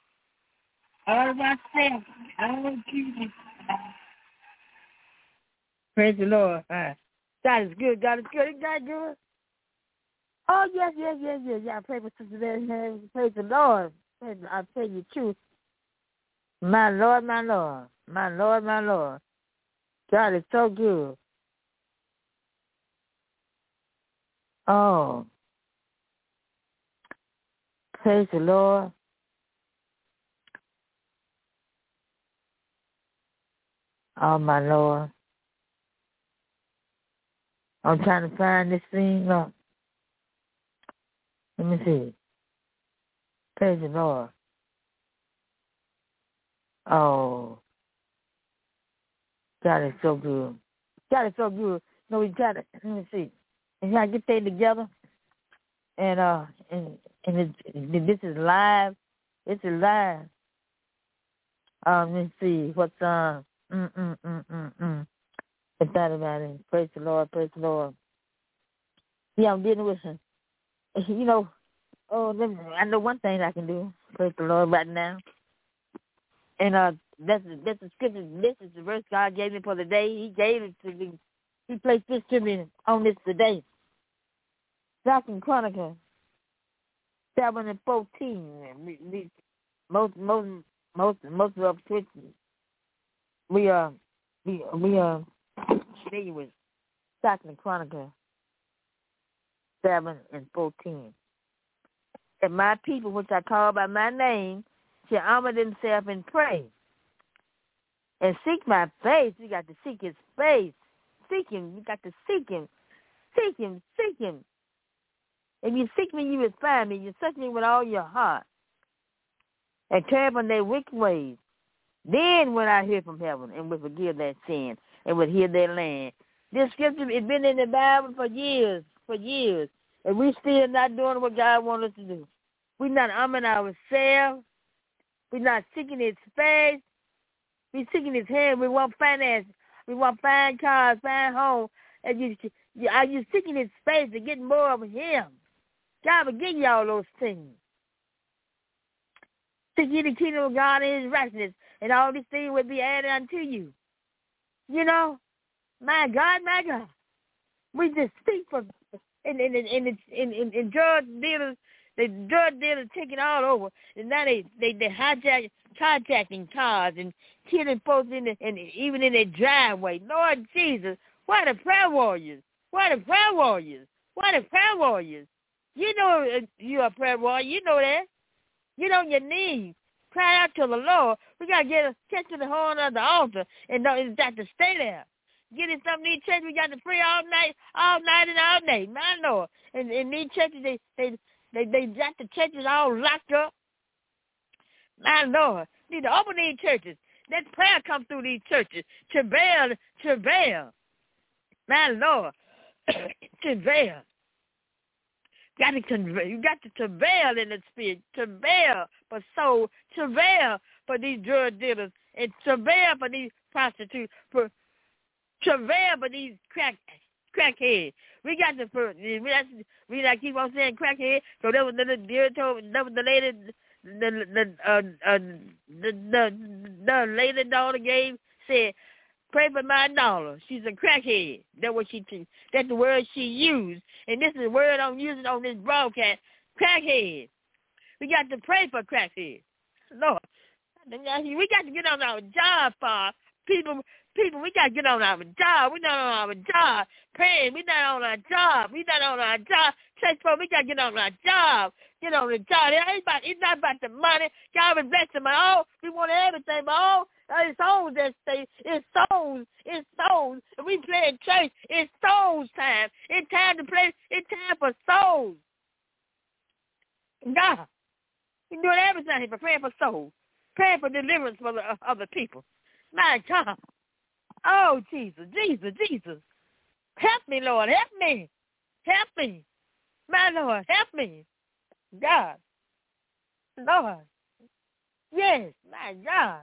All myself. Oh, Jesus. Praise the Lord. God is good. God is good. Is God good? Oh, yes. Yeah, I pray for Sister Mary. Praise the Lord. I tell you the truth. My Lord, my Lord. My Lord, my Lord. God is so good. Oh, praise the Lord. Oh, my Lord. I'm trying to find this thing. Look. Let me see. Praise the Lord. Oh, God is so good. God is so good. No, we got it. Let me see. And I get that together. This is live. This is live. Let me see what's I thought about it. Praise the Lord. Praise the Lord. Yeah, I'm dealing with him. You know. Oh, I know one thing I can do. Praise the Lord right now. And that's the scripture. This is the verse God gave me for the day. He gave it to me. He placed this to me on this today. Second Chronicle 7:14. Most of us Christians, we are familiar with Second Chronicle 7:14. And my people, which I call by my name, shall humble themselves and pray and seek my face. You got to seek his face. Seek him. You got to seek him. Seek him. Seek him. If you seek me, you will find me. You search me with all your heart and turn from their wicked ways. Then when I hear from heaven and will forgive their sin and will heal their land. This scripture has been in the Bible for years. And we still not doing what God wants us to do. We're not humbling ourselves. We're not seeking his face. We're seeking his hand. We want finance. We want fine cars, fine homes. And are you seeking His face to get more of Him? God will give you all those things. Seek ye the kingdom of God and His righteousness, and all these things will be added unto you. You know, my God, we just speak for in drug dealers. The drug dealers taking all over, and now they hijacking cars and killing folks even in their driveway. Lord Jesus, why the prayer warriors? Why the prayer warriors? Why the prayer warriors? You know you're a prayer warrior. You know that. Get on your knees. Cry out to the Lord. We got to catch to the horn of the altar and got to stay there. Get in some of these churches. We got to pray all night and all day. My Lord. And these churches, they got the churches all locked up. My Lord. Need to open these churches. Let prayer come through these churches. Travail. My Lord. Travail. You got to travail in the spirit, travail for soul, travail for these drug dealers, and travail for these prostitutes, travail for these crackheads. We got to, we got to keep on saying crackhead. So that was the lady, the lady daughter said, pray for my daughter. She's a crackhead. That's the word she used. And this is the word I'm using on this broadcast. Crackhead. We got to pray for crackhead. Lord. We got to get on our job, for people, we got to get on our job. We're not on our job. Praying, we're not on our job. We're not on our job. Church folk, we got to get on our job. Get on the job. It's not about the money. God will bless them all. We want everything, but all it's souls that stay. It's souls. It's souls. If we play in church, it's souls time. It's time to play. It's time for souls. God, we're doing everything for praying for souls. Praying for deliverance for the other people. My God. Oh, Jesus. Help me, Lord. Help me. Help me. My Lord, help me. God. Lord. Yes, my God.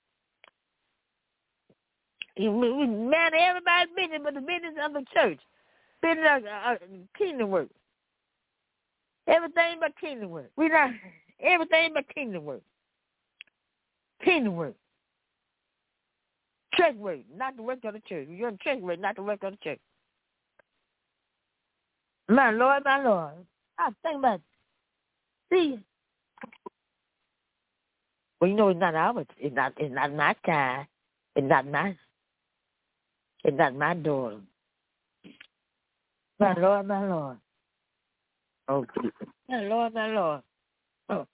Man, everybody's business but the business of the church. Business of kingdom work. Everything but kingdom work. We not everything but kingdom work. Kingdom work. Church work, not the work of the church. You're in church work, not the work of the church. My Lord. I think about it. See. Well, you know it's not ours. It's not my time. It's not my daughter. My Lord. Oh, Jesus. My Lord. Oh.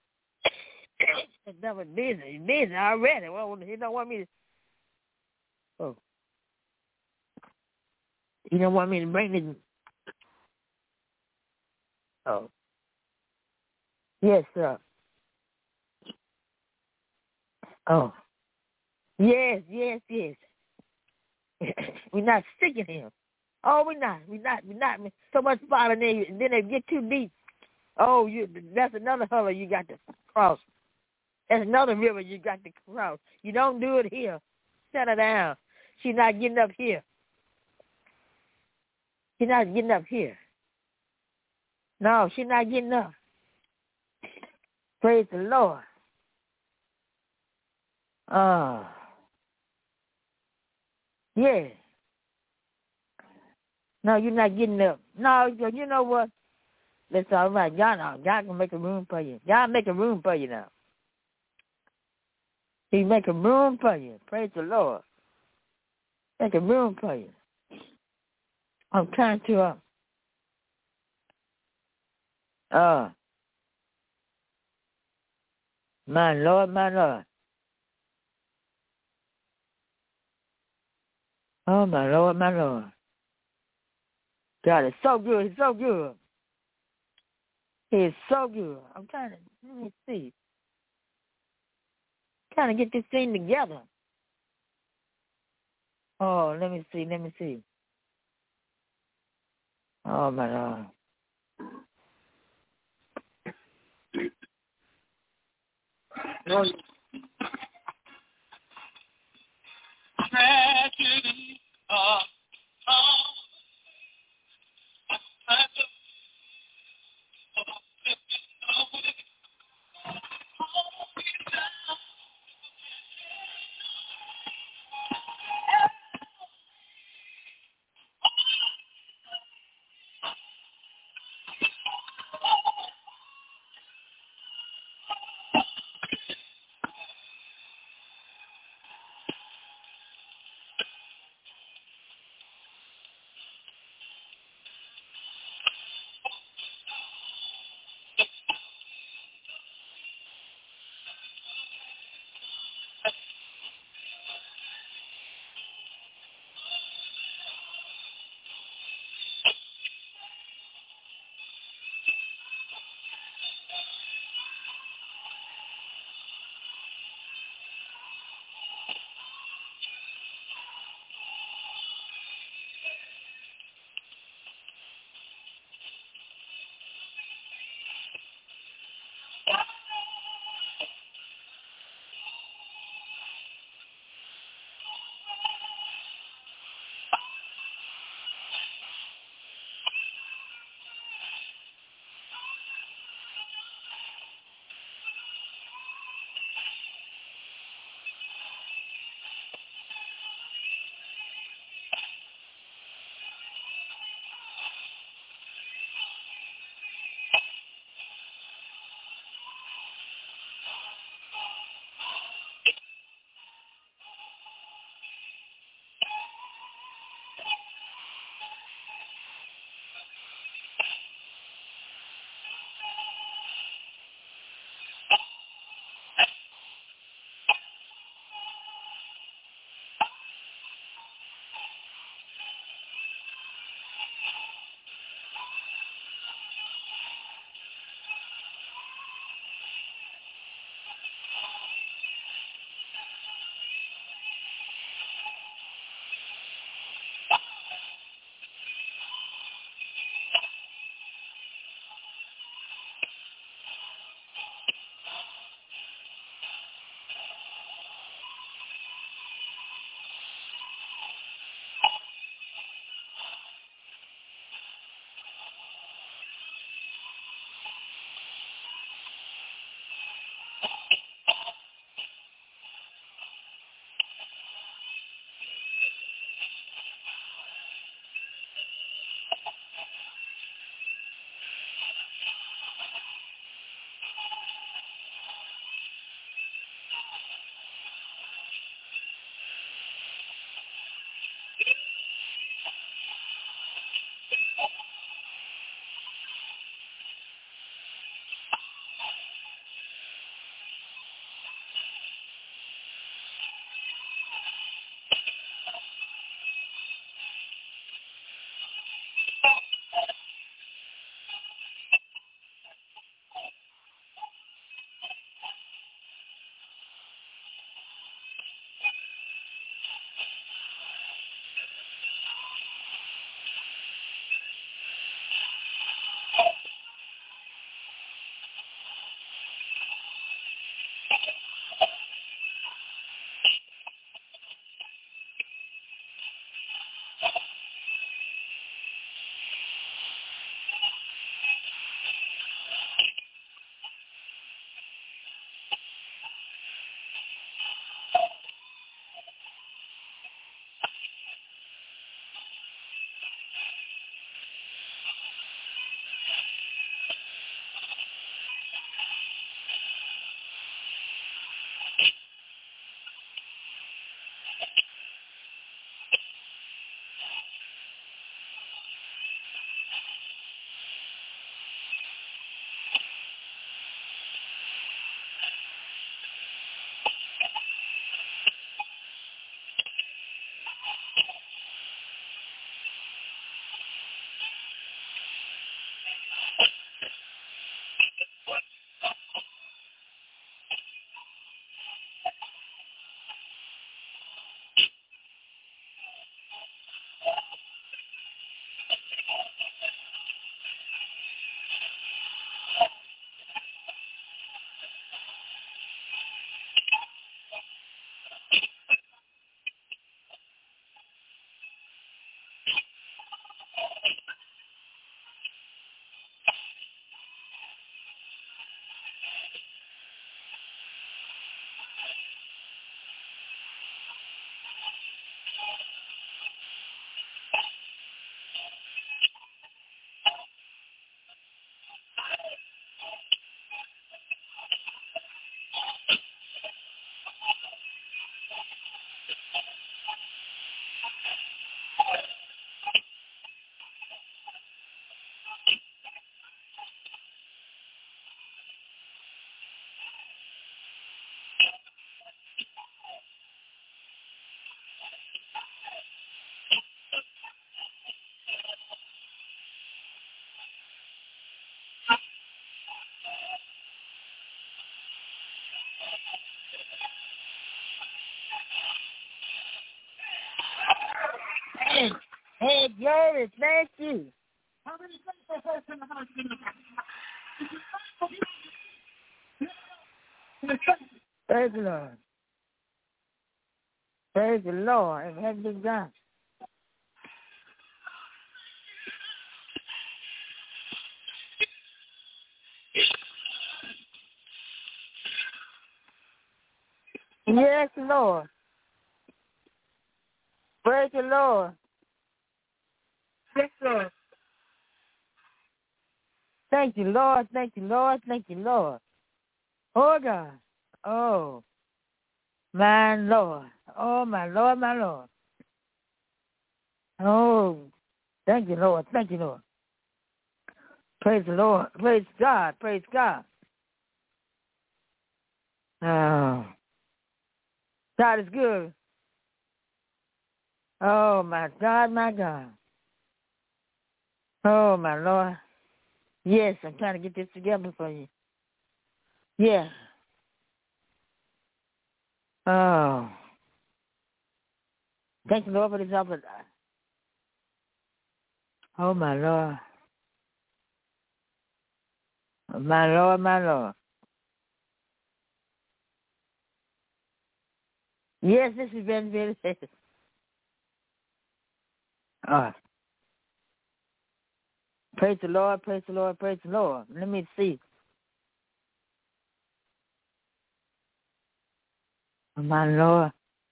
That was busy. Busy already. Well, he don't want me to. Oh. He don't want me to bring this. Oh. Yes, sir. Oh. Yes. We're not sticking him. Oh, we're not. So much fire in there, and then they get too deep. Oh, that's another hurdle you got to cross. That's another river you got to cross. You don't do it here. Set her down. She's not getting up here. No, she's not getting up. Praise the Lord. Yeah. No, you're not getting up. No, you know what? That's all right. God can make a room for you. God make a room for you now. He make a room for you. Praise the Lord. Make a room for you. I'm trying to my Lord. Oh, my Lord. God is so good. He's so good. He is so good. I'm trying to, let me see. Trying to get this thing together. Oh, let me see. Oh, my Lord. tragedy of Hey, glory, thank you. Praise the Lord. Praise the Lord. It has been done. Yes, Lord. Praise the Lord. Yes, Lord. Thank you, Lord. Thank you, Lord. Thank you, Lord. Oh, God. Oh, my Lord. Oh, my Lord, my Lord. Oh, thank you, Lord. Thank you, Lord. Praise the Lord. Praise God. Praise God. Oh, God is good. Oh, my God, my God. Oh, my Lord. Yes, I'm trying to get this together for you. Yeah. Oh. Thank you, Lord, for this opportunity. Oh, my Lord. My Lord, my Lord. Yes, this has been very Oh. Praise the Lord, praise the Lord, praise the Lord. Let me see. Oh, my Lord.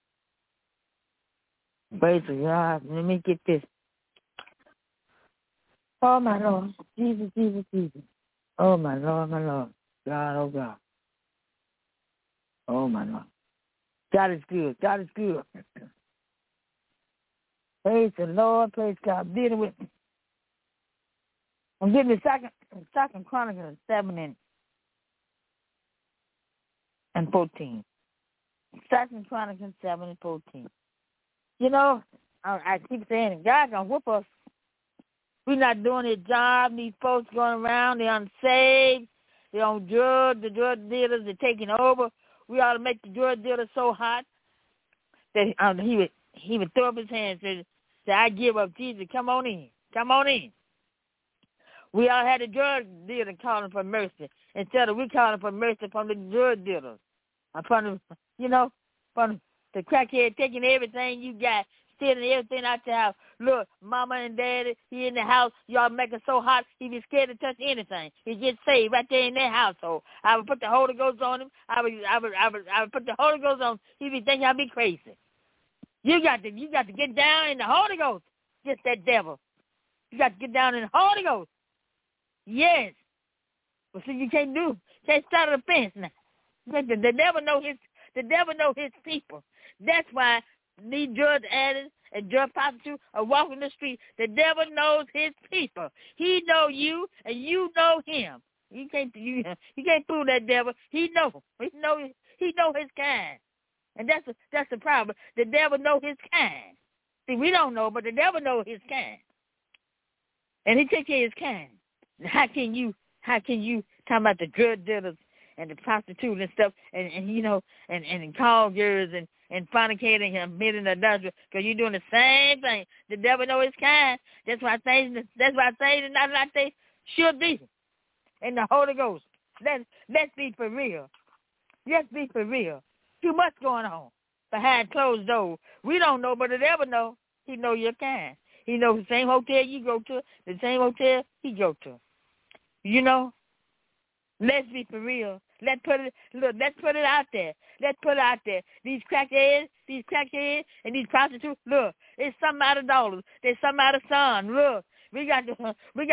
Praise the God. Let me get this. Oh, my Lord. Jesus, Jesus, Jesus. Oh, my Lord, my Lord. God, oh, God. Oh, my Lord. God is good. God is good. Praise the Lord. Praise God. Dealing with me. I'm getting the second Chronicles 7 and 14. Second Chronicles 7 and 14. You know, I keep saying, God gonna whoop us. We're not doing his job. These folks going around, they're unsaved. They're on drugs. The drug dealers are taking over. We ought to make the drug dealers so hot that he would throw up his hands and say, I give up, Jesus. Come on in. Come on in. We all had the drug dealer calling for mercy instead of we calling for mercy from the drug dealers. From the crackhead taking everything you got, stealing everything out your house. Look, mama and daddy, he in the house. Y'all make it so hot, he be scared to touch anything. He gets saved right there in their household. I would put the Holy Ghost on him. I would put the Holy Ghost on him. He be thinking I'd be crazy. You got to get down in the Holy Ghost. Get that devil. You got to get down in the Holy Ghost. Yes. But see, you can't start a fence now. The devil know his people. That's why these drug addicts and drug prostitutes are walking the street. The devil knows his people. He know you and you know him. You can't fool that devil. He know his kind. And that's the problem. The devil know his kind. See, we don't know, but the devil know his kind. And he take care of his kind. How can you talk about the drug dealers and the prostitutes and stuff and call girls and fornicating and committing adultery because you're doing the same thing. The devil know his kind. That's why things are not like they should be in the Holy Ghost. Let's be for real. Let's be for real. Too much going on behind closed doors. We don't know, but the devil know. He know your kind. He knows the same hotel you go to, the same hotel he go to. You know? Let's be for real. Let's put it out there. Let's put it out there. These crackheads, and these prostitutes. Look, it's something out of dollars. There's something out of sun. Look, we got to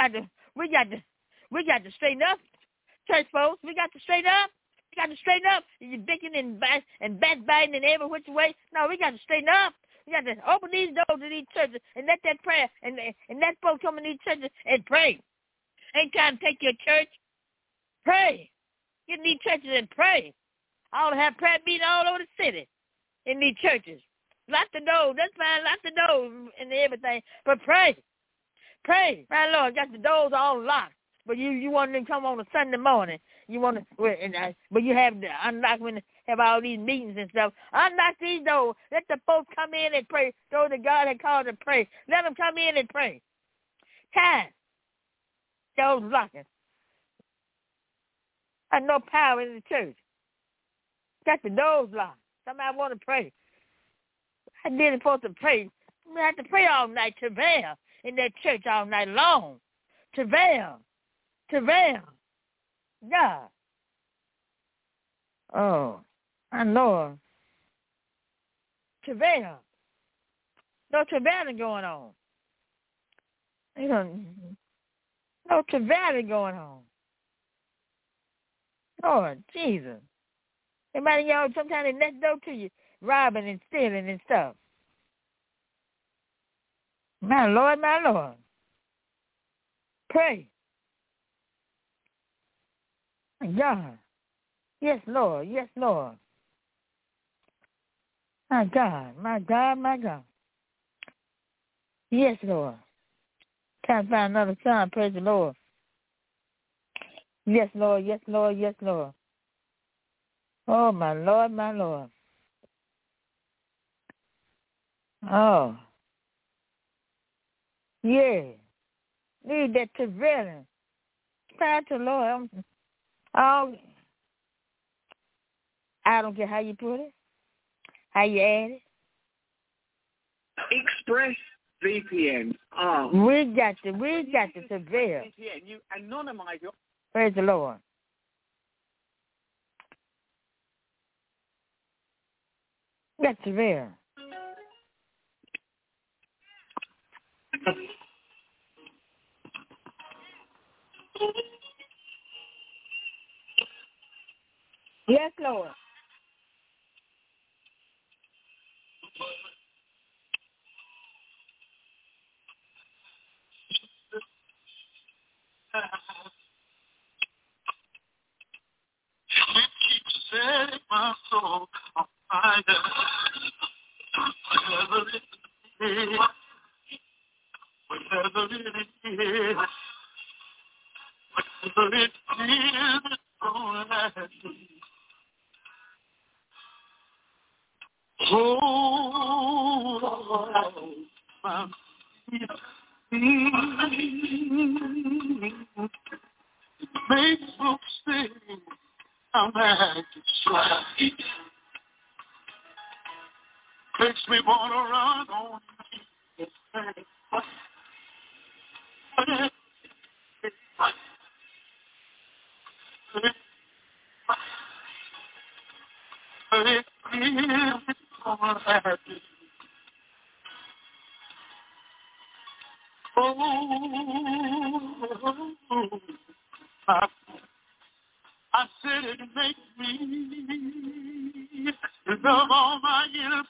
straighten up, church folks. We got to straighten up. We got to straighten up. You're bitching and backbiting in every which way. No, we got to straighten up. We got to open these doors to these churches and let that prayer and let folks come in these churches and pray. Ain't trying to take your church. Pray. Get in these churches and pray. I ought to have prayer meeting all over the city in these churches. Lock the doors. That's fine. Lock the doors and everything. But pray. Pray. My Lord, got the doors all locked. But you want them to come on a Sunday morning. You want to, but you have to unlock when have all these meetings and stuff. Unlock these doors. Let the folks come in and pray. Those that God had called to pray. Let them come in and pray. Time. Doors locking. I no power in the church. Got the doors locked. Somebody want to pray. I didn't supposed to pray. I have to pray all night, travail in that church all night long. Travail. God. Oh, I know. Travail. No travailing going on. You know, no travailing going on. Lord Jesus. Everybody, y'all, sometimes they next door to you, robbing and stealing and stuff. My Lord, my Lord. Pray. God. Yes, Lord. Yes, Lord. My God, my God, my God. Yes, Lord. Can't find another song. Praise the Lord. Yes, Lord. Yes, Lord. Yes, Lord. Oh, my Lord, my Lord. Oh. Yeah. Need that travailing. Cry to the Lord. I don't care how you put it, how you add it. Express VPN. Oh. We got to travail. VPN. You anonymize your. Praise the Lord. Got to travail. Yes, Lord. It keeps setting my soul on fire. Whatever it is, whatever it is, whatever it is, it's all I need. Oh, my makes folks say I'm acting shy. Makes me wanna run on you. I said it makes me love all my enemies.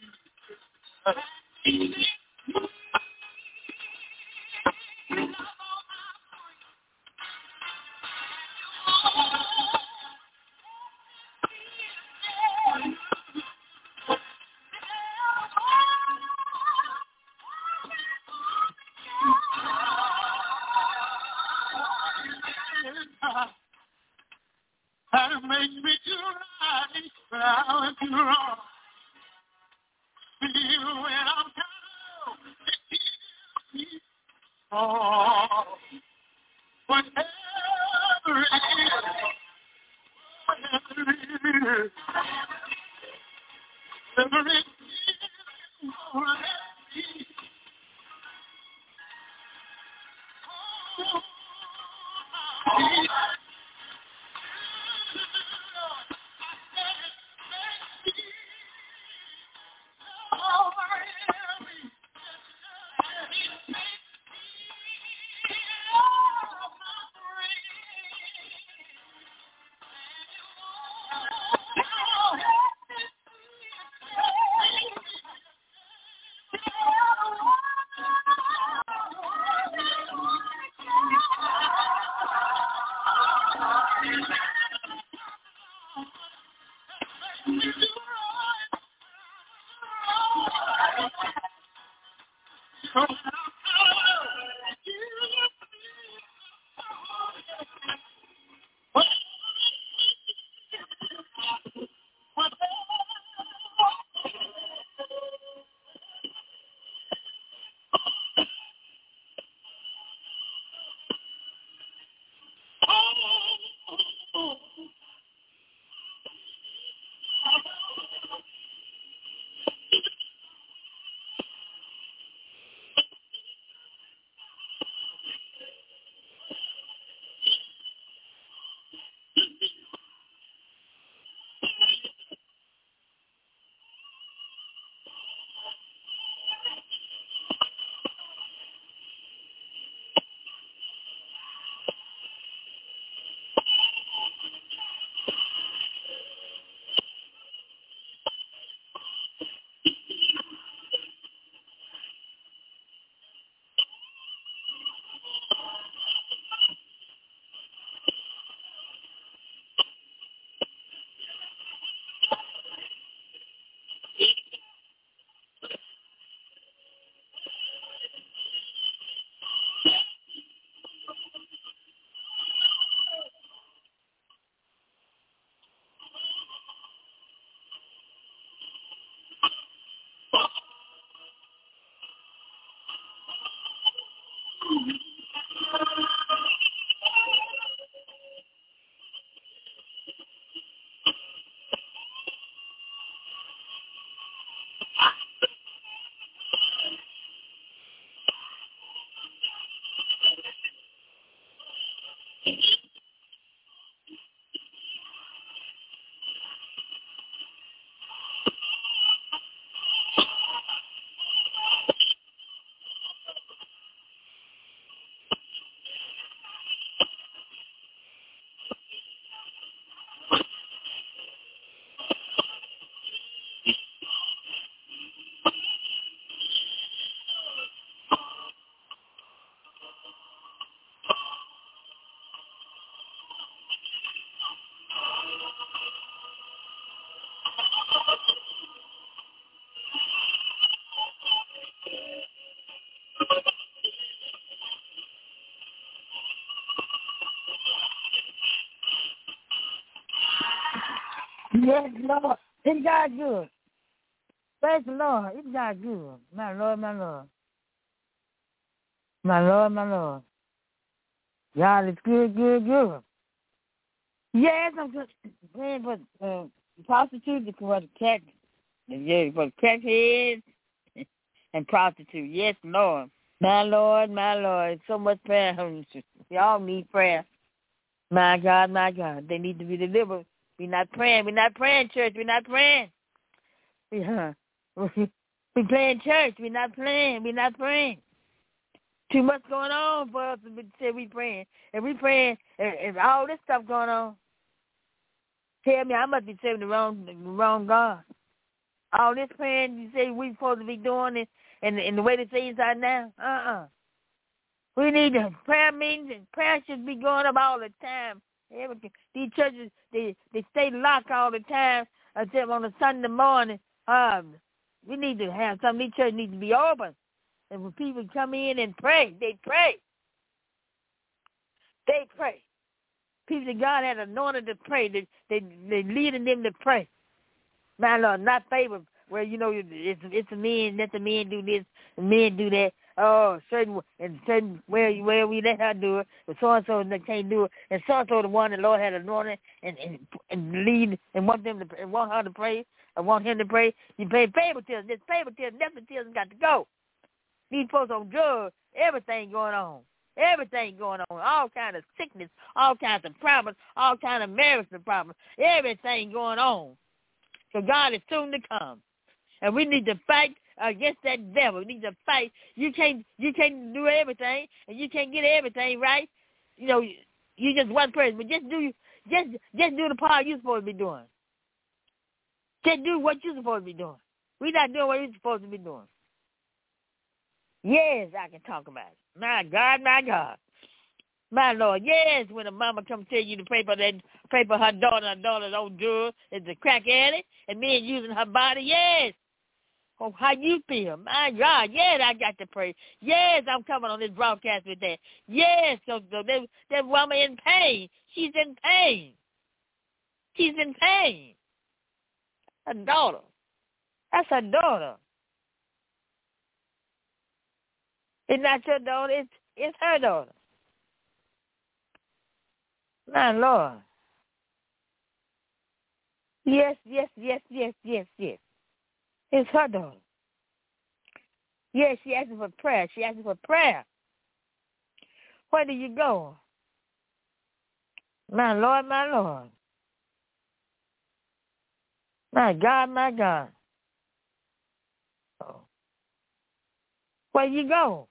And it makes me do right, but I would do wrong. Even when I'm down, oh, whatever it is, whatever it is, whatever it is, Yes, Lord. It's God good. Praise the Lord. It's God good. My Lord, my Lord. My Lord, my Lord. God is good, good, good. Yes, I'm just praying for prostitutes, for the cat, for the crackheads and prostitutes. Yes, Lord. My Lord, my Lord. So much prayer. We all need prayer. My God, my God. They need to be delivered. We're not praying. We're not praying, church. We're not praying. We're playing church. We're not playing. We're not praying. Too much going on for us to say we praying. If we praying, if all this stuff going on, tell me I must be serving the wrong God. All this praying you say we supposed to be doing it and the way the things are now, We need prayer meetings, and prayer should be going up all the time. These churches, they stay locked all the time until on a Sunday morning. We need to have some. These churches need to be open. And when people come in and pray, they pray. They pray. People that God had anointed to pray, they leading them to pray. My Lord, not favor where, it's a man, let the men do this, the men do that. Oh, certain where we let her do it, but so-and-so can't do it. And so-and-so the one the Lord had anointed and lead and want her to pray, or want him to pray. You pay favoritism. This favoritism, nepotism got to go. These folks on drugs, everything going on. Everything going on. All kind of sickness, all kinds of problems, all kind of marriage problems. Everything going on. So God is soon to come. And we need to fight against that devil. We need to fight. You can't do everything, and you can't get everything right. You just one person, but just do the part you're supposed to be doing. Just do what you're supposed to be doing. We're not doing what we're supposed to be doing. Yes, I can talk about it. My God, my God. My Lord, yes, when a mama come tell you to pray for her daughter's old drugs, is a crack addict, and men using her body, yes. Oh, how you feel? My God, yes, I got to pray. Yes, I'm coming on this broadcast with that. Yes, so that woman in pain. She's in pain. She's in pain. Her daughter. That's her daughter. It's not your daughter, it's her daughter. My Lord. Yes. It's her daughter. Yes, she asking for prayer. Where do you go? My Lord. My God. Oh. Where you go?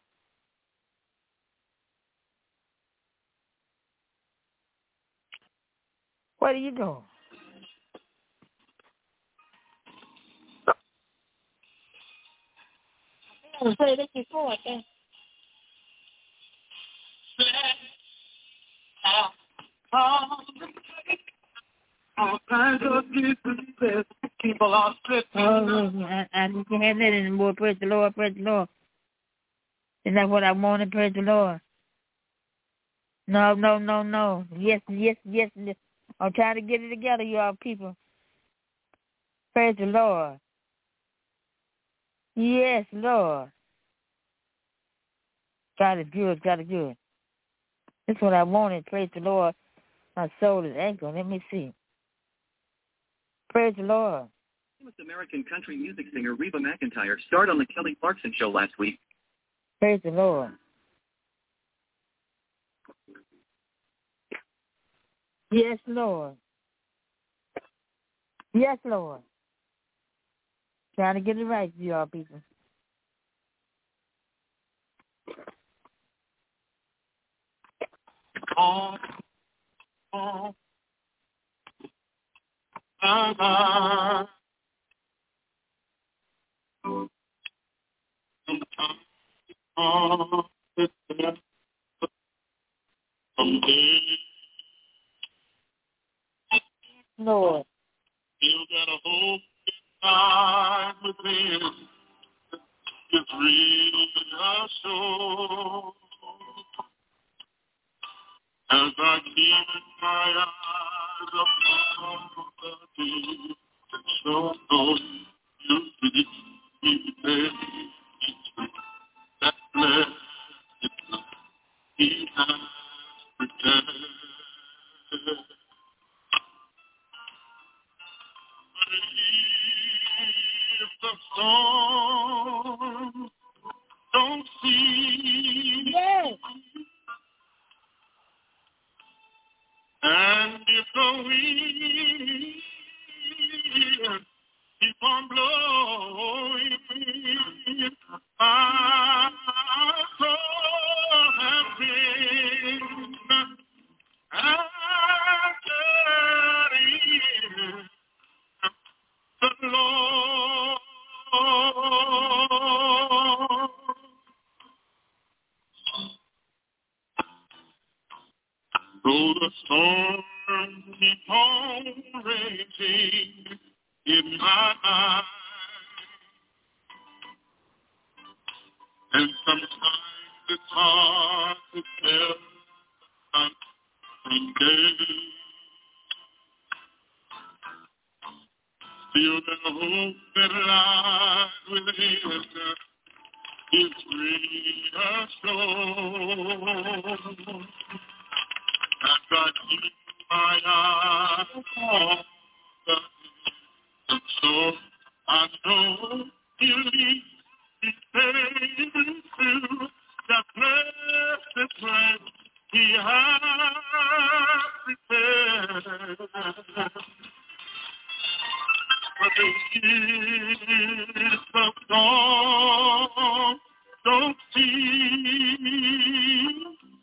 Where do you go? I say this before, I think. All kinds of different people are slipping. I just had that anymore. Praise the Lord. Is that what I wanted? Praise the Lord. No. Yes. I'm trying to get it together, y'all people. Praise the Lord. Yes, Lord. God is good. That's what I wanted. Praise the Lord. My soul is anchored. Let me see. Praise the Lord. Famous American country music singer Reba McEntire starred on the Kelly Clarkson Show last week. Praise the Lord. Yes, Lord. Yes, Lord. Trying to get it right, y'all people. Lord. You got a hope inside within. It's reassured as I keep my eyes upon the deep. So you see me there. That blessed He has prepared. If the storm don't cease, Yes. and if the wind keep on blowing, my soul has been anchored in the Lord. Though the storm keep on raging in my mind, and sometimes it's hard to tell night from day, still the hope that lies within is reassured. As I keep my eyes on the shore, I know He'll lead me safely to that blessed place He has prepared. But if the storm don't cease,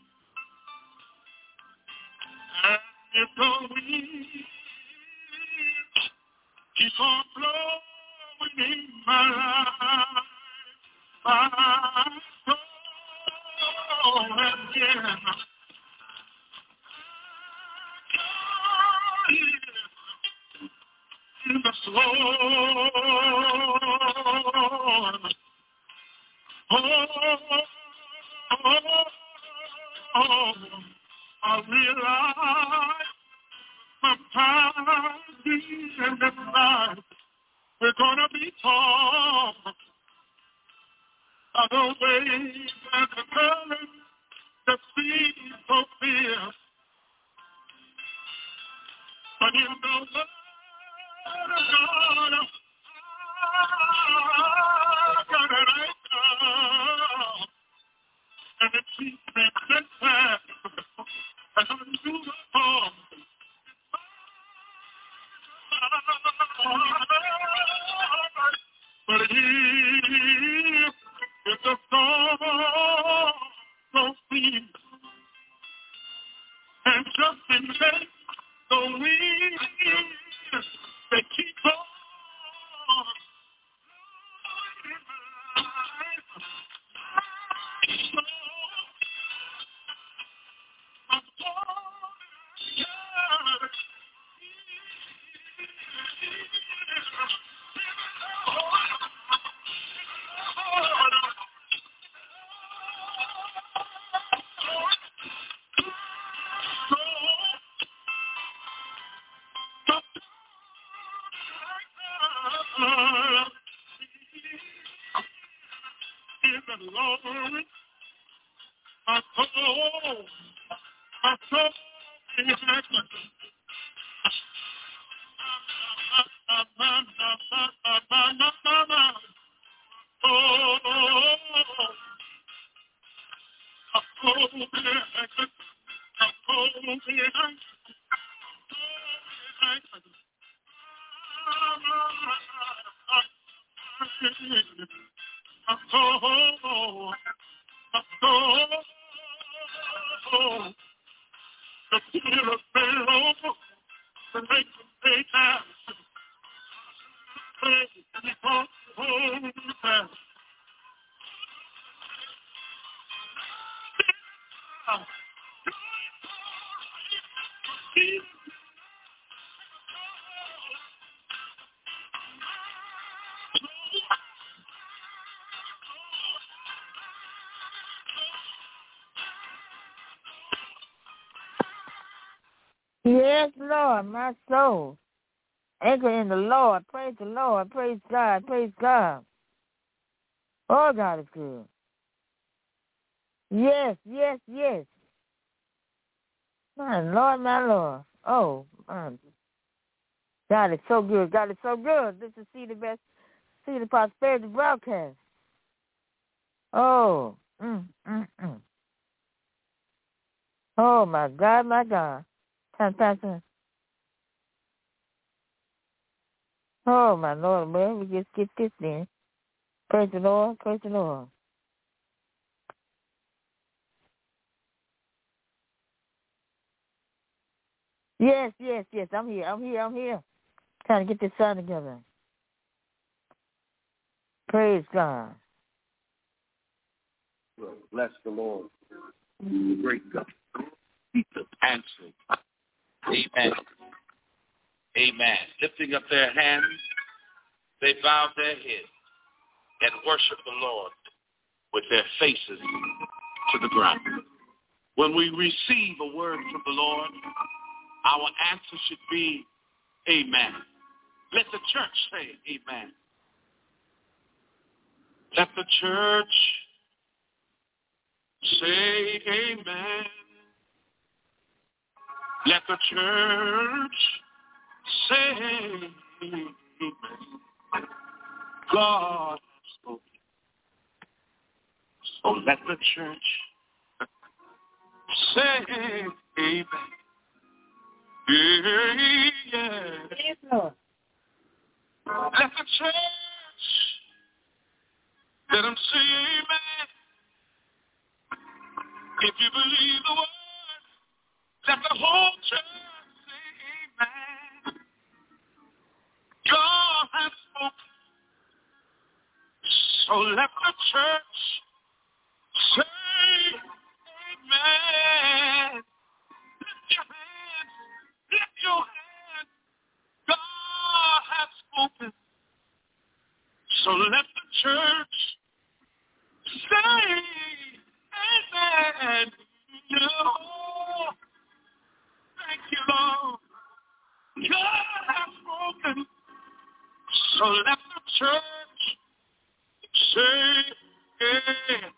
and if the wind keep on blowing in my life, my soul has been in the storm. I realize sometimes in this life we're gonna be taught by the waves and the currents that seem so fierce. But in the word of God, I got an anchor, and it keeps me steadfast and unmovable. But if the storm don't cease, and just in case the winds they keep on, Yes, Lord, my soul. Anchor in the Lord. Praise the Lord. Praise God. Praise God. Oh, God is good. Yes, yes, yes. My Lord, my Lord. Oh, man. God is so good. God is so good. This is See the Prosperity broadcast. Oh, Oh, my God, my God. Time. Oh, my Lord, man. We just get this then. Praise the Lord. Praise the Lord. Yes. I'm here. Trying to get this sound together. Praise God. Bless the Lord. Great God. Answering. Amen. Amen. Lifting up their hands, they bowed their heads and worship the Lord with their faces to the ground. When we receive a word from the Lord, our answer should be amen. Let the church say amen. Let the church say amen. Let the church say amen. God has spoken. So let the church say amen. Yeah. Yes, Lord. Let the church, let them say amen. If you believe the word, let the whole church say amen. God has spoken. So let the church say amen. Lift your hands. Lift your hands. God has spoken. So let the church say amen. No. Thank you, Lord. God has spoken. So let the church say amen.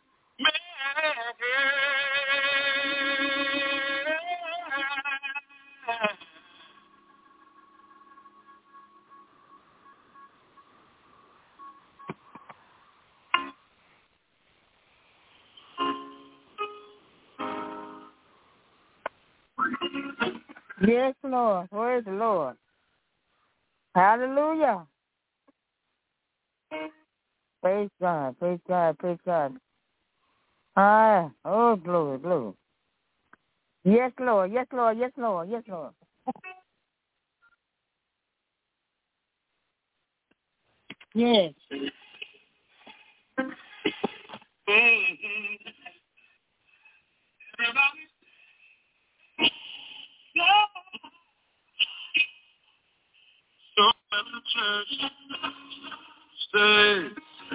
Yes, Lord. Praise the Lord. Hallelujah. Praise God. Praise God. Praise God. Ah, oh, glory, glory. Yes, Lord. Yes, Lord. Yes, Lord. Yes, Lord. Yes. So let the church say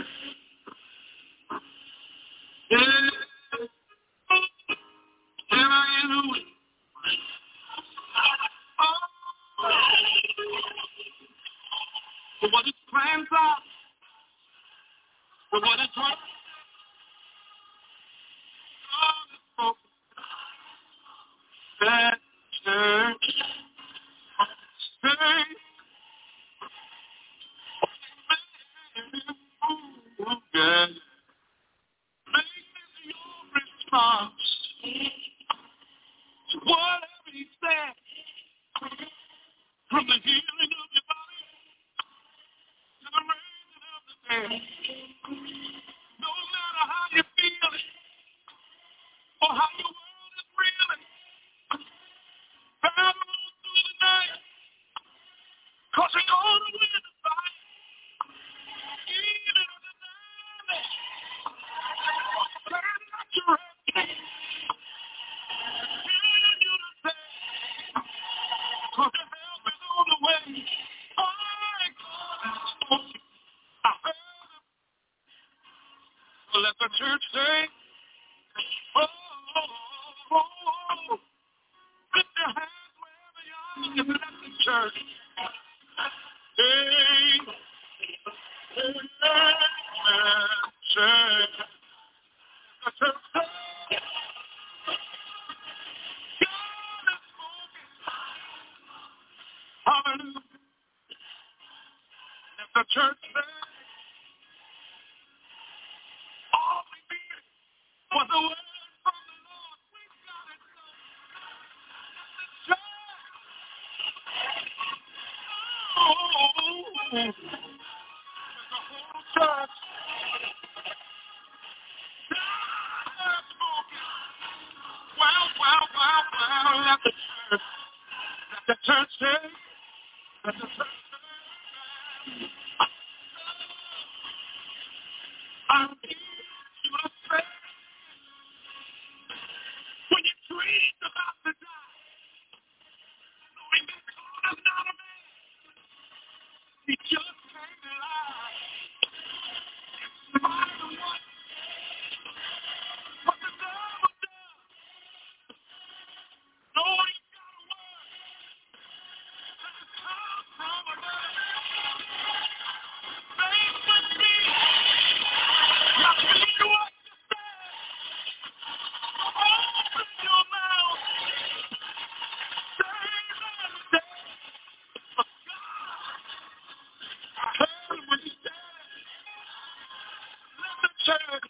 for what his plans are, for what his work, that church say yeah. Make this your response to whatever he said. from the healing of your body to the raising of the dead. No matter how you feel or how your world is reeling, battle on through the night, 'cause you're gonna win the fight. Even in the night, turn up your head. Healing you to say, 'cause your help is on the way. I heard him. Let the church say, oh, oh, oh. Lift your hands wherever you are. If that's the church. Hey, church. The church say, God is spoken. Hallelujah. If the church say, all we needed was a word from the Lord. We got it. Church. Oh, there's a whole church. God is spoken. Wow, wow, wow, wow. Let the church. Let the church say. Let the church say. I need you to say. When you dreamed about to die, knowing that God is not a man, he just came alive. In spite of what the devil does, knowing he's got a word that has come from above. Faith with me. Now speak what you say. Open your mouth. Say that. But God heard what he said. Let the church.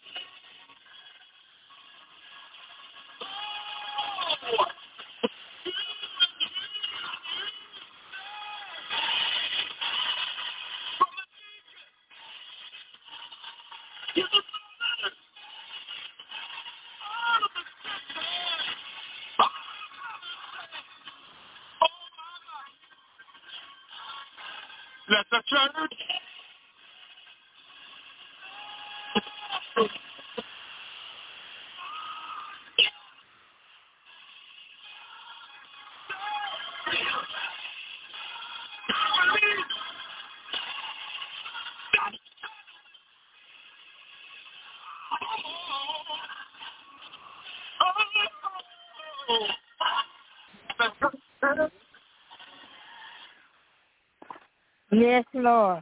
Let the church. Yes, Lord.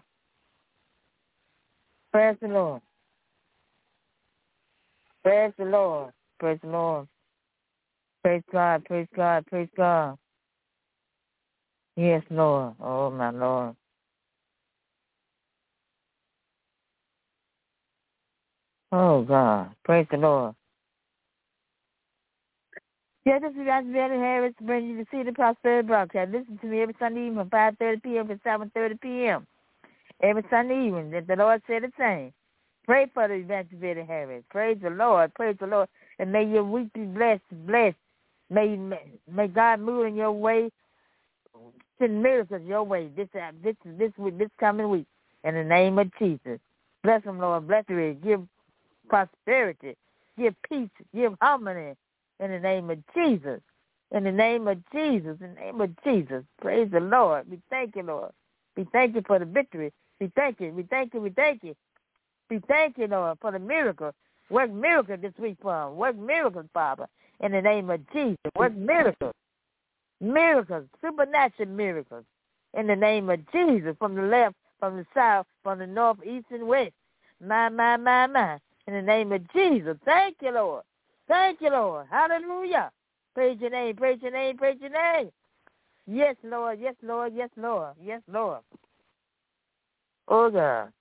Praise the Lord. Praise the Lord. Praise the Lord. Praise God. Praise God. Praise God. Yes, Lord. Oh, my Lord. Oh, God. Praise the Lord. Yeah, this is Dr. Betty Harris bringing you the City Prosperity Broadcast. Listen to me every Sunday evening from 5:30 p.m. to 7:30 p.m. Every Sunday evening. That the Lord said the same. Pray for the Dr. Betty Harris. Praise the Lord. Praise the Lord. And may your week be blessed. Blessed. May God move in your way. Send miracles your way this week, this coming week. In the name of Jesus. Bless them, Lord. Bless them. Give prosperity. Give peace. Give harmony. In the name of Jesus. In the name of Jesus. In the name of Jesus. Praise the Lord. We thank you, Lord. We thank you for the victory. We thank you. We thank you. We thank you. We thank you, Lord, for the miracle. Work miracles this week for them. Work miracles, Father. In the name of Jesus. Work miracles. Miracles. Supernatural miracles. In the name of Jesus. From the left, from the south, from the north, east, and west. My. In the name of Jesus. Thank you, Lord. Thank you, Lord. Hallelujah. Praise your name. Praise your name. Praise your name. Yes, Lord. Yes, Lord. Yes, Lord. Yes, Lord. Oh, God.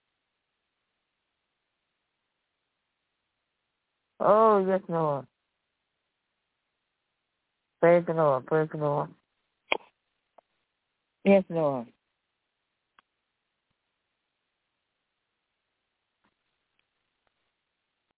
Oh, yes, Lord. Praise the Lord. Praise the Lord. Yes, Lord.